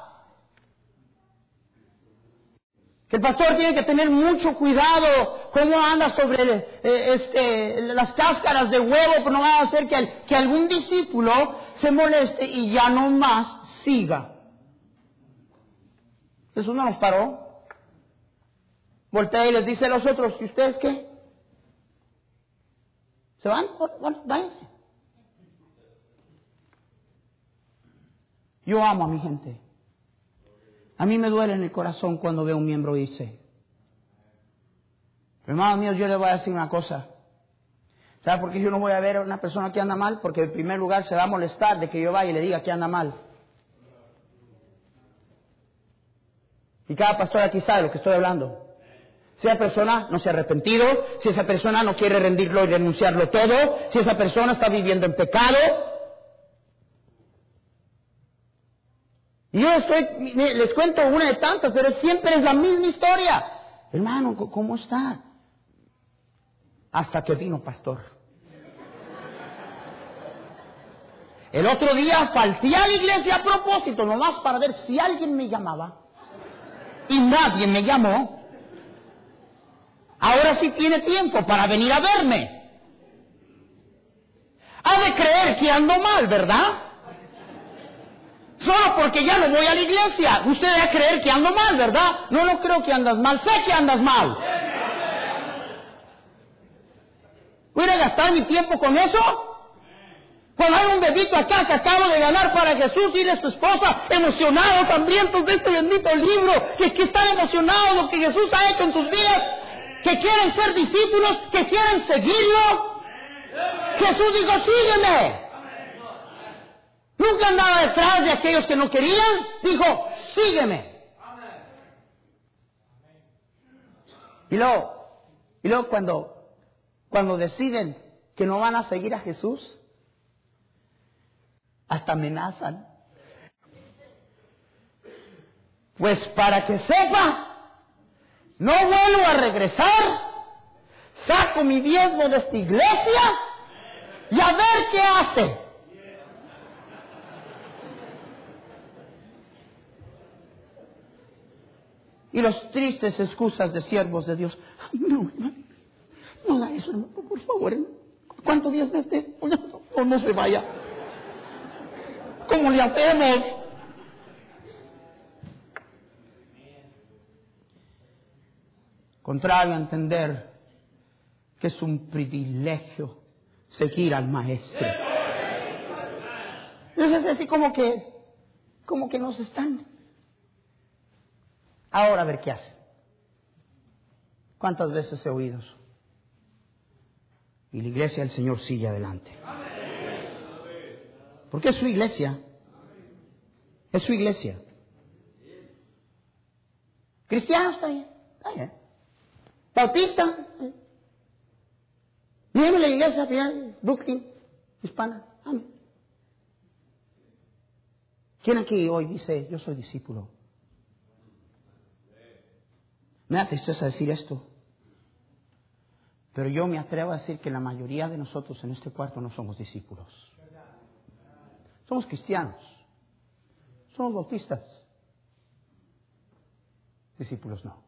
Que el pastor tiene que tener mucho cuidado cómo anda sobre las cáscaras de huevo, pero no va a hacer que algún discípulo se moleste y ya no más siga. Jesús no nos paró. Voltea y les dice a los otros, ¿y ustedes qué? ¿Se van? Bueno, váyanse. Yo amo a mi gente. A mí me duele en el corazón cuando veo un miembro irse. Hermanos míos, yo les voy a decir una cosa. ¿Sabe por qué yo no voy a ver a una persona que anda mal? Porque en primer lugar se va a molestar de que yo vaya y le diga que anda mal. Y cada pastor aquí sabe lo que estoy hablando. Si esa persona no se ha arrepentido, si esa persona no quiere rendirlo y renunciarlo todo, si esa persona está viviendo en pecado. Y yo les cuento una de tantas, pero siempre es la misma historia. Hermano, ¿cómo está? Hasta que vino pastor. El otro día falté a la iglesia a propósito, nomás para ver si alguien me llamaba. Y nadie me llamó. Ahora sí tiene tiempo para venir a verme. Ha de creer que ando mal, ¿verdad? Solo porque ya no voy a la iglesia. Usted debe creer que ando mal, ¿verdad? No creo que andas mal. Sé que andas mal. ¿Voy a gastar mi tiempo con eso? Cuando hay un bebito acá que acabo de ganar para Jesús y de su esposa, emocionados, hambrientos de este bendito libro, que están emocionados de lo que Jesús ha hecho en sus vidas, que quieren ser discípulos, que quieren seguirlo. Jesús dijo, sígueme. Nunca andaba detrás de aquellos que no querían. Dijo, sígueme. Y luego cuando deciden que no van a seguir a Jesús, hasta amenazan. Pues para que sepa, no vuelvo a regresar, saco mi diezmo de esta iglesia y a ver qué hace. Y los tristes excusas de siervos de Dios. No haga eso, hermano, por favor. ¿Cuántos días me esté? No se vaya. ¿Cómo le hacemos? Contrario a entender que es un privilegio seguir al Maestro. Entonces es así como que nos están. Ahora a ver qué hacen. ¿Cuántas veces he oído eso? Y la iglesia del Señor sigue adelante. Porque es su iglesia. Es su iglesia. Cristiano está bien. Bautista. Miembro de la iglesia bien, Brooklyn, hispana. Amén. ¿Quién aquí hoy dice, yo soy discípulo? Me da tristeza decir esto, pero yo me atrevo a decir que la mayoría de nosotros en este cuarto no somos discípulos. Somos cristianos. Somos bautistas. Discípulos no.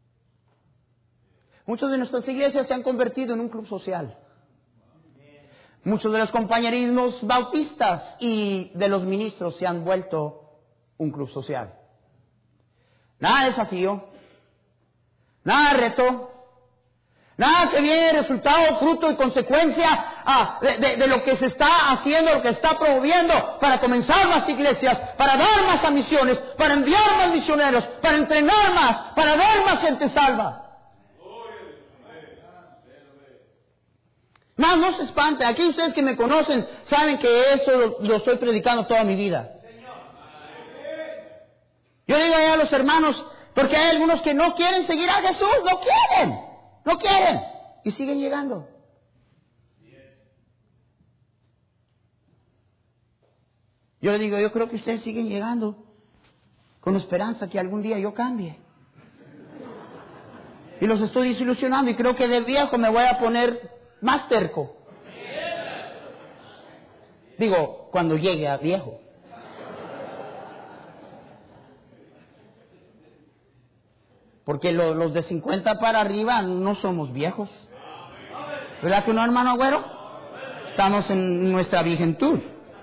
Muchas de nuestras iglesias se han convertido en un club social. Muchos de los compañerismos bautistas y de los ministros se han vuelto un club social. Nada de desafío, nada de reto, nada que viene resultado, fruto y consecuencia de lo que se está haciendo, lo que está promoviendo para comenzar más iglesias, para dar más a misiones, para enviar más misioneros, para entrenar más, para ver más gente salva. Más no se espante. Aquí ustedes que me conocen saben que eso lo estoy predicando toda mi vida. Yo digo a los hermanos, porque hay algunos que no quieren seguir a Jesús, no quieren, y siguen llegando. Yo le digo, yo creo que ustedes siguen llegando con esperanza que algún día yo cambie. Y los estoy desilusionando y creo que de viejo me voy a poner más terco. Digo, cuando llegue a viejo. Porque los de 50 para arriba no somos viejos. ¿Verdad que no, hermano Agüero? Estamos en nuestra vigentud.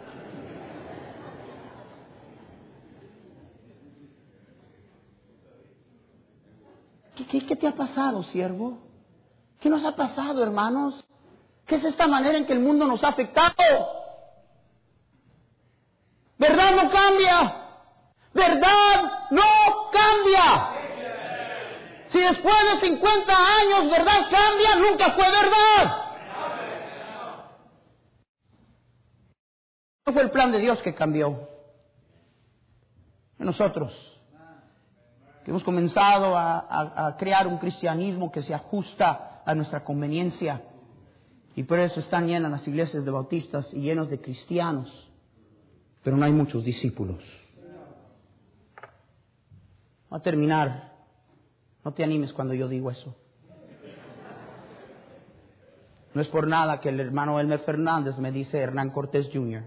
¿Qué te ha pasado, siervo? ¿Qué nos ha pasado, hermanos? ¿Qué es esta manera en que el mundo nos ha afectado? ¿Verdad no cambia? ¿Verdad no cambia? Si después de 50 años verdad cambia, nunca fue verdad. No fue el plan de Dios que cambió. Nosotros, que hemos comenzado a crear un cristianismo que se ajusta a nuestra conveniencia. Y por eso están llenas las iglesias de bautistas y llenos de cristianos. Pero no hay muchos discípulos. Voy a terminar. No te animes cuando yo digo eso. No es por nada que el hermano Elmer Fernández me dice Hernán Cortés Jr.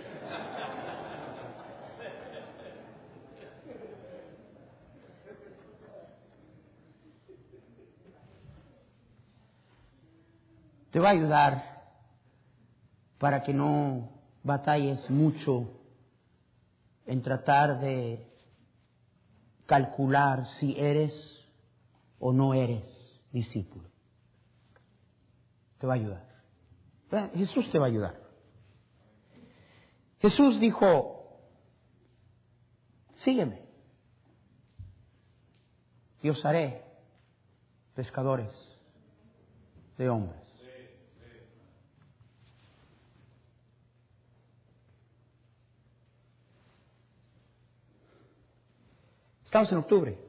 Te va a ayudar para que no batalles mucho en tratar de calcular si eres o no eres discípulo. Te va a ayudar. Jesús te va a ayudar. Jesús dijo, sígueme y os haré pescadores de hombres. Estamos en octubre.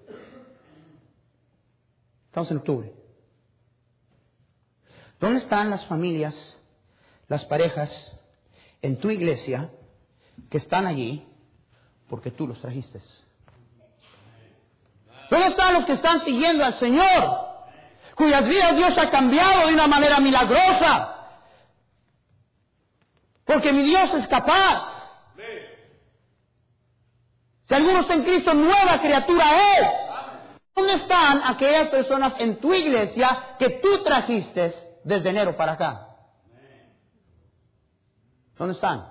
¿Dónde están las familias, las parejas en tu iglesia que están allí porque tú los trajiste? ¿Dónde están los que están siguiendo al Señor, cuyas vidas Dios ha cambiado de una manera milagrosa? Porque mi Dios es capaz. Si alguno está en Cristo, nueva criatura es. ¿Dónde están aquellas personas en tu iglesia que tú trajiste desde enero para acá? ¿Dónde están?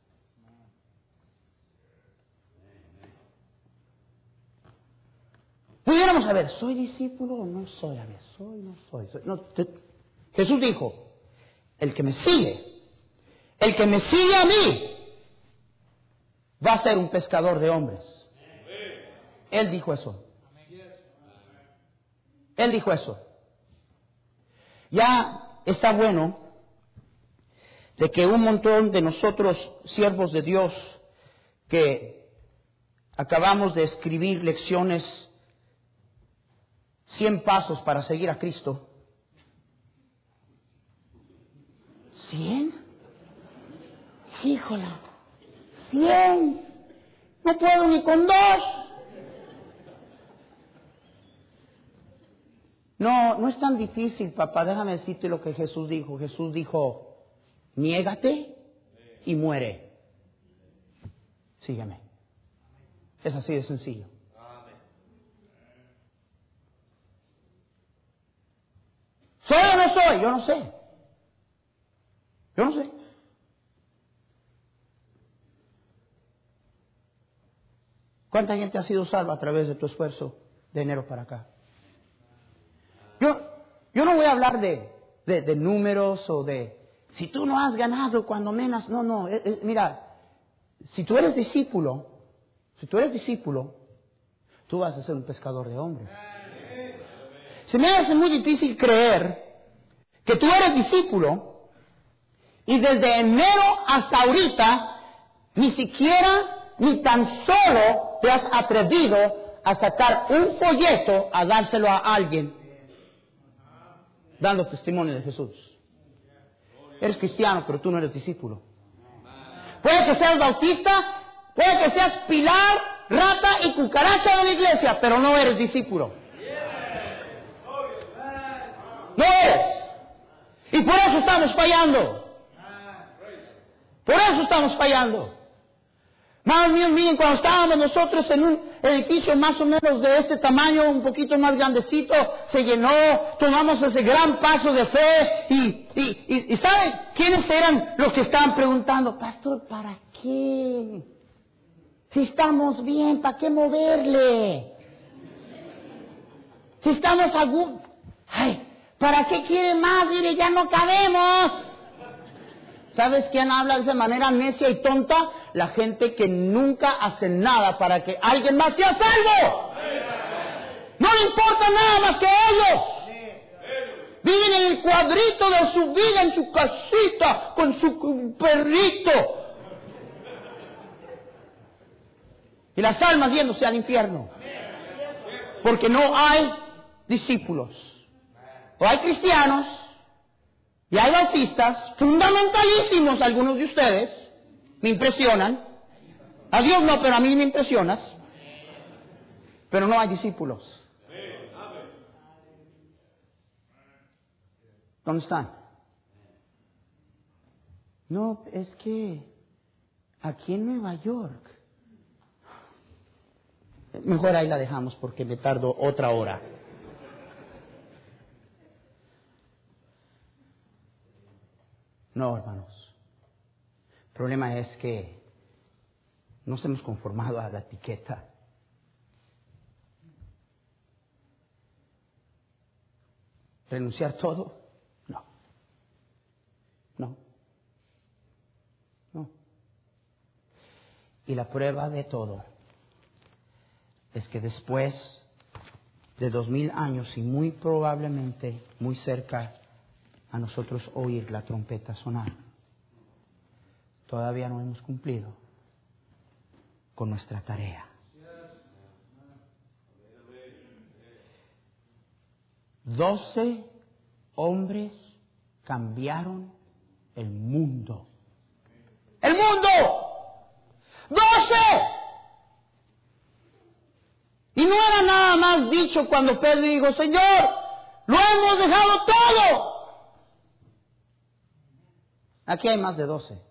Pudiéramos saber, ¿soy discípulo o no soy? A ver, ¿soy o no soy? Jesús dijo, el que me sigue a mí, va a ser un pescador de hombres. Él dijo eso. Ya está bueno de que un montón de nosotros, siervos de Dios, que acabamos de escribir lecciones 100 pasos para seguir a Cristo. ¿100? Híjola. 100. No puedo ni con 2. No es tan difícil, papá. Déjame decirte lo que Jesús dijo. Jesús dijo, niégate y muere. Sígueme. Es así de sencillo. ¿Soy o no soy? Yo no sé. Yo no sé. ¿Cuánta gente ha sido salva a través de tu esfuerzo de enero para acá? Yo no voy a hablar de números o de si tú no has ganado cuando menos. No. Mira, si tú eres discípulo, tú vas a ser un pescador de hombres. Se me hace muy difícil creer que tú eres discípulo y desde enero hasta ahorita ni siquiera, ni tan solo te has atrevido a sacar un folleto a dárselo a alguien dando testimonio de Jesús. Eres cristiano, pero tú no eres discípulo. Puede que seas bautista, puede que seas pilar, rata y cucaracha de la iglesia, pero no eres discípulo. No eres. Y por eso estamos fallando. Más bien, miren, cuando estábamos nosotros en un edificio más o menos de este tamaño, un poquito más grandecito, se llenó, tomamos ese gran paso de fe y ¿saben quiénes eran los que estaban preguntando? Pastor, ¿para qué? Si estamos bien, ¿para qué moverle? Si estamos a gusto. Ay, ¿para qué quiere más? Mire, ya no cabemos. ¿Sabes quién habla de esa manera necia y tonta? La gente que nunca hace nada para que alguien más sea salvo. No le importa nada más que ellos. Viven en el cuadrito de su vida, en su casita, con su perrito. Y las almas yéndose al infierno. Porque no hay discípulos. O hay cristianos y hay bautistas, fundamentalísimos algunos de ustedes, me impresionan. A Dios no, pero a mí me impresionas. Pero no hay discípulos. ¿Dónde están? No, es que aquí en Nueva York. Mejor ahí la dejamos porque me tardo otra hora. No, hermanos. El problema es que nos hemos conformado a la etiqueta. ¿Renunciar todo? No. Y la prueba de todo es que después de 2000 años y muy probablemente muy cerca a nosotros oír la trompeta sonar, todavía no hemos cumplido con nuestra tarea. 12 hombres cambiaron el mundo. ¡El mundo! 12. Y no era nada más dicho cuando Pedro dijo, Señor, lo hemos dejado todo. Aquí hay más de 12.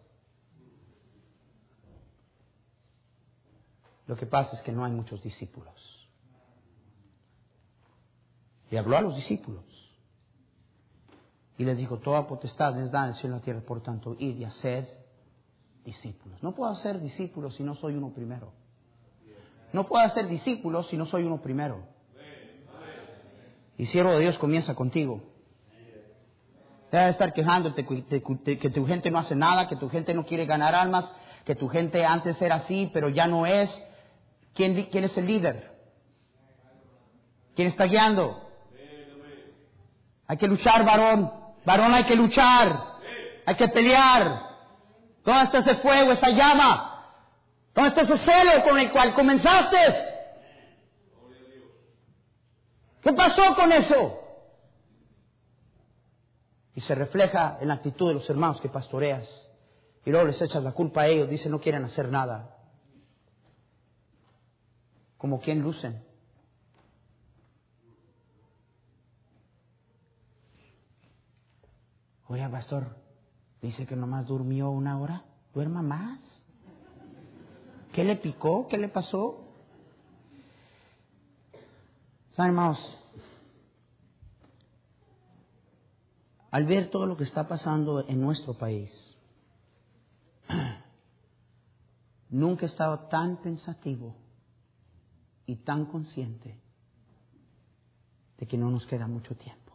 Lo que pasa es que no hay muchos discípulos. Y habló a los discípulos. Y les dijo, toda potestad les da en el cielo y en la tierra, por tanto, id y haced discípulos. No puedo hacer discípulos si no soy uno primero. No puedo hacer discípulos si no soy uno primero. Y siervo de Dios comienza contigo. Deja de estar quejándote que tu gente no hace nada, que tu gente no quiere ganar almas, que tu gente antes era así, pero ya no es. ¿Quién es el líder? ¿Quién está guiando? Hay que luchar, varón. Varón, hay que luchar. Hay que pelear. ¿Dónde está ese fuego, esa llama? ¿Dónde está ese celo con el cual comenzaste? ¿Qué pasó con eso? Y se refleja en la actitud de los hermanos que pastoreas. Y luego les echas la culpa a ellos, dicen no quieren hacer nada. ¿Como quién lucen? Oiga, pastor, dice que nomás durmió 1 hora. ¿Duerma más? ¿Qué le picó? ¿Qué le pasó? ¿Saben, hermanos? Al ver todo lo que está pasando en nuestro país, nunca he estado tan pensativo y tan consciente de que no nos queda mucho tiempo.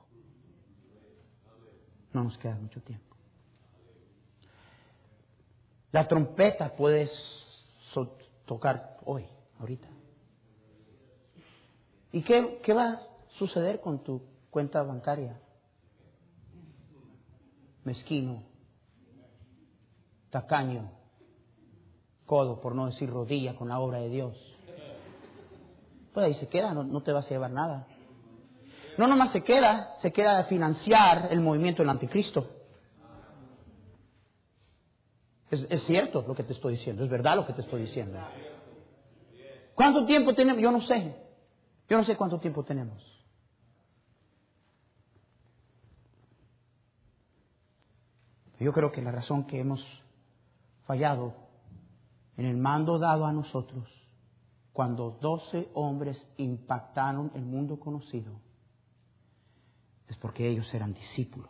No nos queda mucho tiempo. La trompeta puedes tocar hoy, ahorita. ¿Y qué va a suceder con tu cuenta bancaria? Mezquino, tacaño, codo, por no decir rodilla, con la obra de Dios. Pues ahí se queda, no te vas a llevar nada. No nomás se queda a financiar el movimiento del anticristo. Es cierto lo que te estoy diciendo, es verdad lo que te estoy diciendo. ¿Cuánto tiempo tenemos? Yo no sé cuánto tiempo tenemos. Yo creo que la razón que hemos fallado en el mando dado a nosotros, cuando 12 hombres impactaron el mundo conocido, es porque ellos eran discípulos.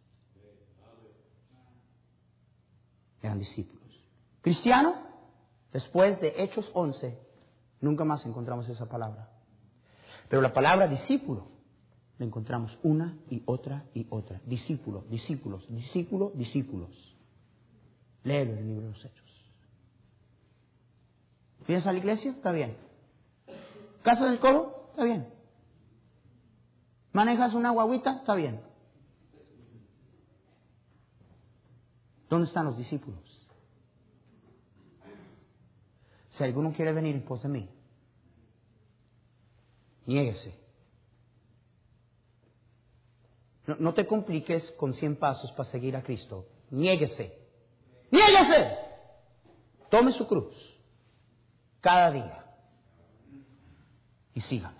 Eran discípulos. Cristiano, después de Hechos 11, nunca más encontramos esa palabra. Pero la palabra discípulo la encontramos una y otra y otra. Discípulo, discípulos, discípulo, discípulos. Léelo en el libro de los Hechos. ¿Vienes a la iglesia? Está bien. ¿Casa del coro? Está bien. ¿Manejas una guaguita? Está bien. ¿Dónde están los discípulos? Si alguno quiere venir en pos de mí, niéguese. No te compliques con 100 pasos para seguir a Cristo. Niéguese. ¡Niéguese! Tome su cruz cada día y sígame.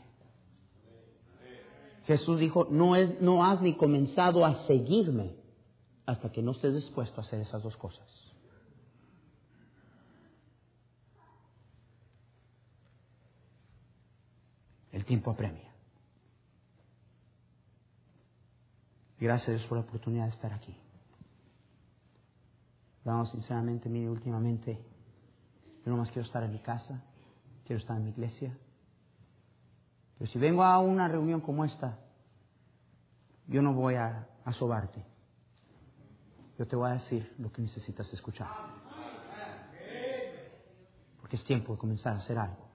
Jesús dijo, no has ni comenzado a seguirme hasta que no estés dispuesto a hacer esas dos cosas. El tiempo apremia. Gracias a Dios por la oportunidad de estar aquí. Vamos, sinceramente, mire, últimamente, yo nomás quiero estar en mi casa, quiero estar en mi iglesia. Pero si vengo a una reunión como esta, yo no voy a sobarte. Yo te voy a decir lo que necesitas escuchar. Porque es tiempo de comenzar a hacer algo.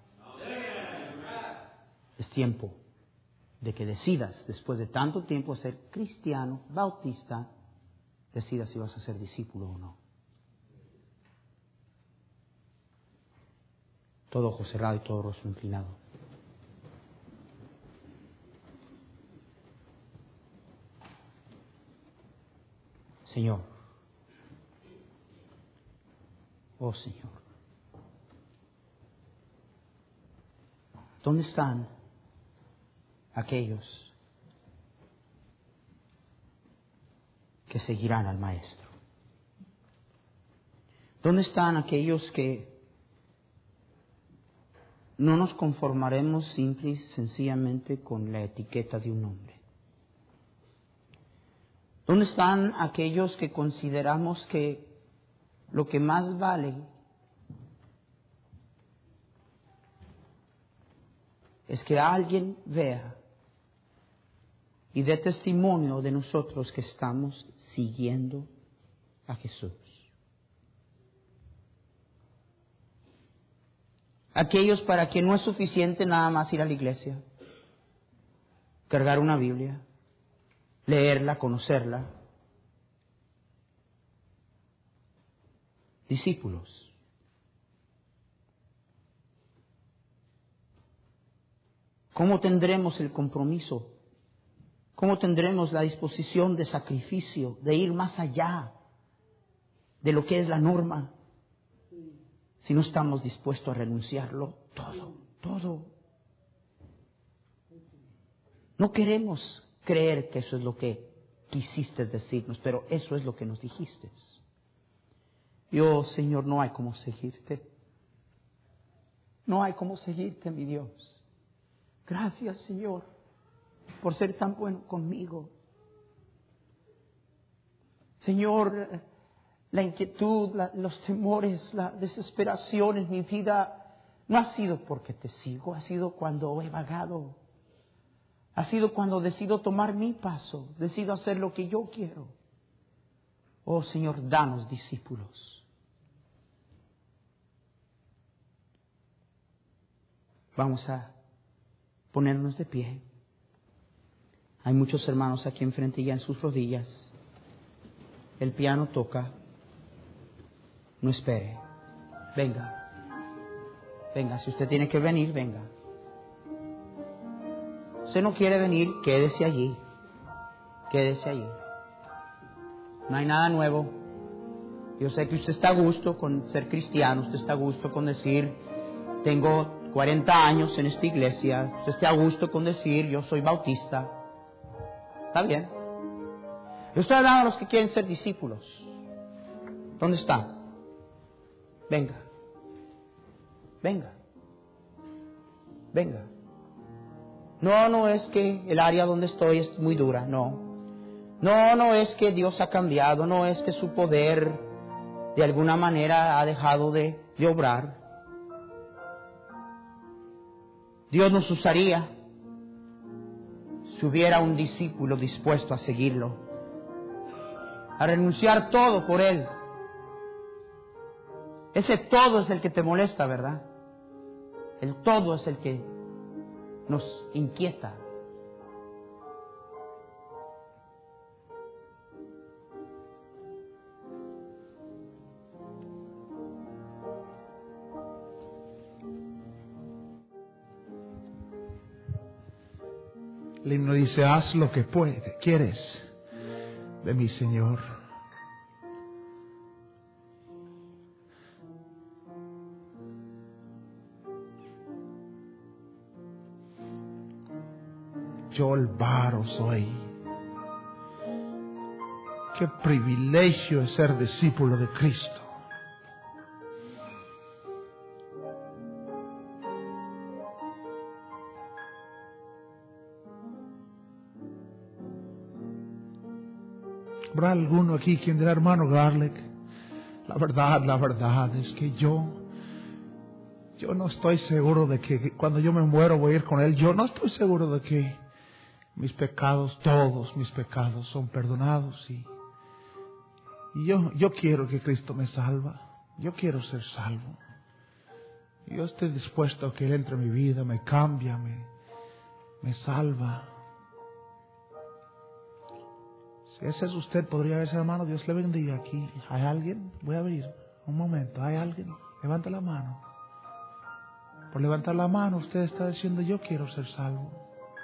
Es tiempo de que decidas, después de tanto tiempo, ser cristiano, bautista, decidas si vas a ser discípulo o no. Todo ojo cerrado y todo rostro inclinado. Señor, oh Señor, ¿dónde están aquellos que seguirán al Maestro? ¿Dónde están aquellos que no nos conformaremos simple y sencillamente con la etiqueta de un nombre? ¿Dónde están aquellos que consideramos que lo que más vale es que alguien vea y dé testimonio de nosotros que estamos siguiendo a Jesús? Aquellos para quien no es suficiente nada más ir a la iglesia, cargar una Biblia, leerla, conocerla. Discípulos. ¿Cómo tendremos el compromiso? ¿Cómo tendremos la disposición de sacrificio, de ir más allá de lo que es la norma? Si no estamos dispuestos a renunciarlo todo. No queremos creer que eso es lo que quisiste decirnos, pero eso es lo que nos dijiste. Señor, no hay cómo seguirte. No hay cómo seguirte, mi Dios. Gracias, Señor, por ser tan bueno conmigo. Señor, la inquietud, los temores, la desesperación en mi vida no ha sido porque te sigo, ha sido cuando he vagado. Ha sido cuando decido tomar mi paso, decido hacer lo que yo quiero. Oh Señor, danos discípulos. Vamos a ponernos de pie. Hay muchos hermanos aquí enfrente ya en sus rodillas. El piano toca. No espere. Venga. Venga, si usted tiene que venir, venga. Usted no quiere venir, quédese allí. Quédese allí. No hay nada nuevo. Yo sé que usted está a gusto con ser cristiano. Usted está a gusto con decir, tengo 40 años en esta iglesia. Usted está a gusto con decir, yo soy bautista. Está bien. Yo estoy hablando a los que quieren ser discípulos. ¿Dónde está? Venga. Venga. Venga. No es que el área donde estoy es muy dura, no. No es que Dios ha cambiado, no es que su poder de alguna manera ha dejado de obrar. Dios nos usaría si hubiera un discípulo dispuesto a seguirlo, a renunciar todo por Él. Ese todo es el que te molesta, ¿verdad? El todo es el que nos inquieta. El himno dice, haz lo que quieres de mi Señor. Yo el varo soy. Qué privilegio es ser discípulo de Cristo. ¿Habrá alguno aquí quien dirá, hermano Garlic, la verdad es que yo no estoy seguro de que cuando yo me muero voy a ir con Él? Yo no estoy seguro de que mis pecados, todos mis pecados son perdonados y yo quiero que Cristo me salva. Yo quiero ser salvo. Yo estoy dispuesto a que Él entre en mi vida, me cambia, me salva. Si ese es usted, podría decir, hermano, Dios le bendiga aquí. ¿Hay alguien? Voy a abrir un momento. ¿Hay alguien? Levanta la mano. Por levantar la mano, usted está diciendo, yo quiero ser salvo.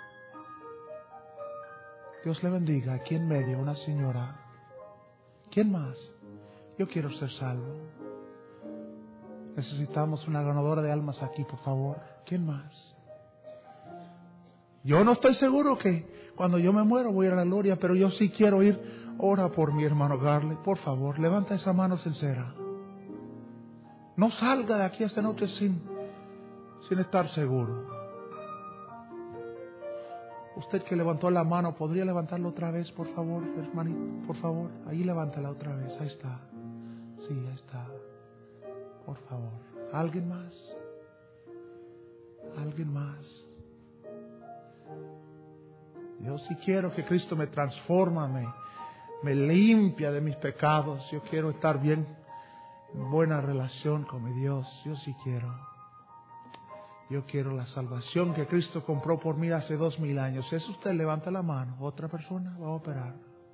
Dios le bendiga. Aquí en medio, una señora. ¿Quién más? Yo quiero ser salvo. Necesitamos una ganadora de almas aquí, por favor. ¿Quién más? Yo no estoy seguro que cuando yo me muero voy a ir a la gloria, pero yo sí quiero ir. Ora por mi hermano Garley, por favor, levanta esa mano sincera. No salga de aquí esta noche sin estar seguro. Usted que levantó la mano, ¿podría levantarla otra vez, por favor, hermanito? Por favor, ahí levántala otra vez, ahí está. Sí, ahí está. Por favor. ¿Alguien más? ¿Alguien más? Yo sí quiero que Cristo me transforma, me limpia de mis pecados. Yo quiero estar bien, en buena relación con mi Dios. Yo sí quiero. Yo quiero la salvación que Cristo compró por mí hace 2000 años. Si es usted, levanta la mano. Otra persona va a operar.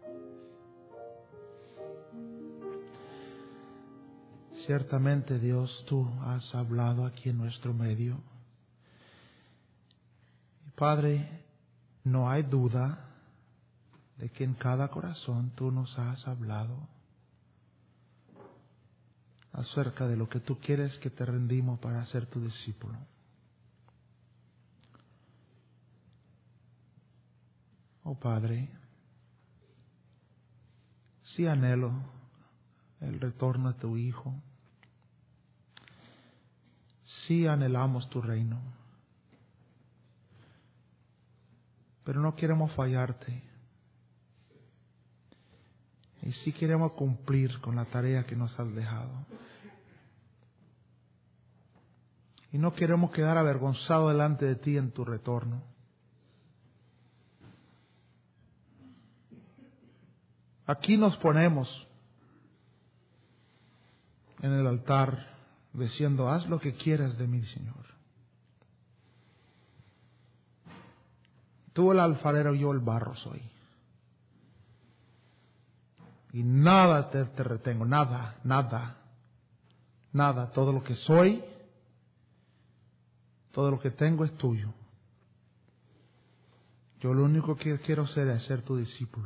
Ciertamente, Dios, tú has hablado aquí en nuestro medio. Padre, no hay duda de que en cada corazón tú nos has hablado acerca de lo que tú quieres que te rendimos para ser tu discípulo. Oh Padre, sí anhelo el retorno de tu Hijo. Sí anhelamos tu reino. Pero no queremos fallarte. Y sí queremos cumplir con la tarea que nos has dejado. Y no queremos quedar avergonzados delante de ti en tu retorno. Aquí nos ponemos en el altar diciendo, haz lo que quieras de mí, Señor. Tú el alfarero, yo el barro soy. Y nada te retengo, nada. Todo lo que soy, todo lo que tengo es tuyo. Yo lo único que quiero hacer es ser tu discípulo.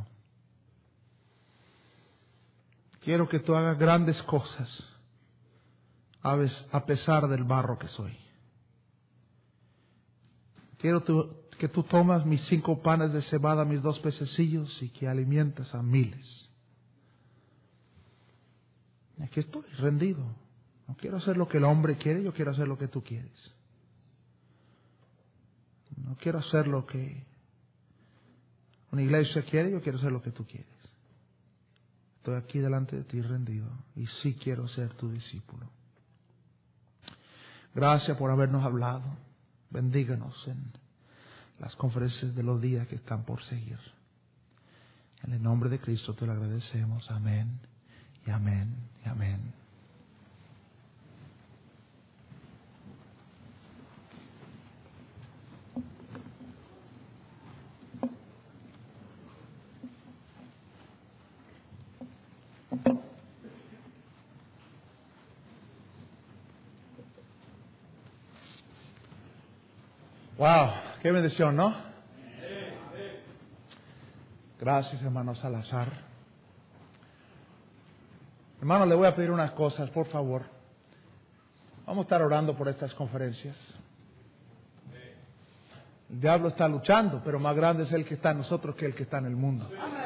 Quiero que tú hagas grandes cosas a pesar del barro que soy. Quiero que tú tomas mis 5 panes de cebada, mis 2 pececillos y que alimentas a miles. Aquí estoy rendido. No quiero hacer lo que el hombre quiere, yo quiero hacer lo que tú quieres. No quiero hacer lo que una iglesia quiere, yo quiero hacer lo que tú quieres. Estoy aquí delante de ti rendido y sí quiero ser tu discípulo. Gracias por habernos hablado. Bendíganos en las conferencias de los días que están por seguir. En el nombre de Cristo te lo agradecemos. Amén y amén y amén. Wow, qué bendición, ¿no? Gracias, hermano Salazar. Hermano, le voy a pedir unas cosas, por favor. Vamos a estar orando por estas conferencias. El diablo está luchando, pero más grande es el que está en nosotros que el que está en el mundo.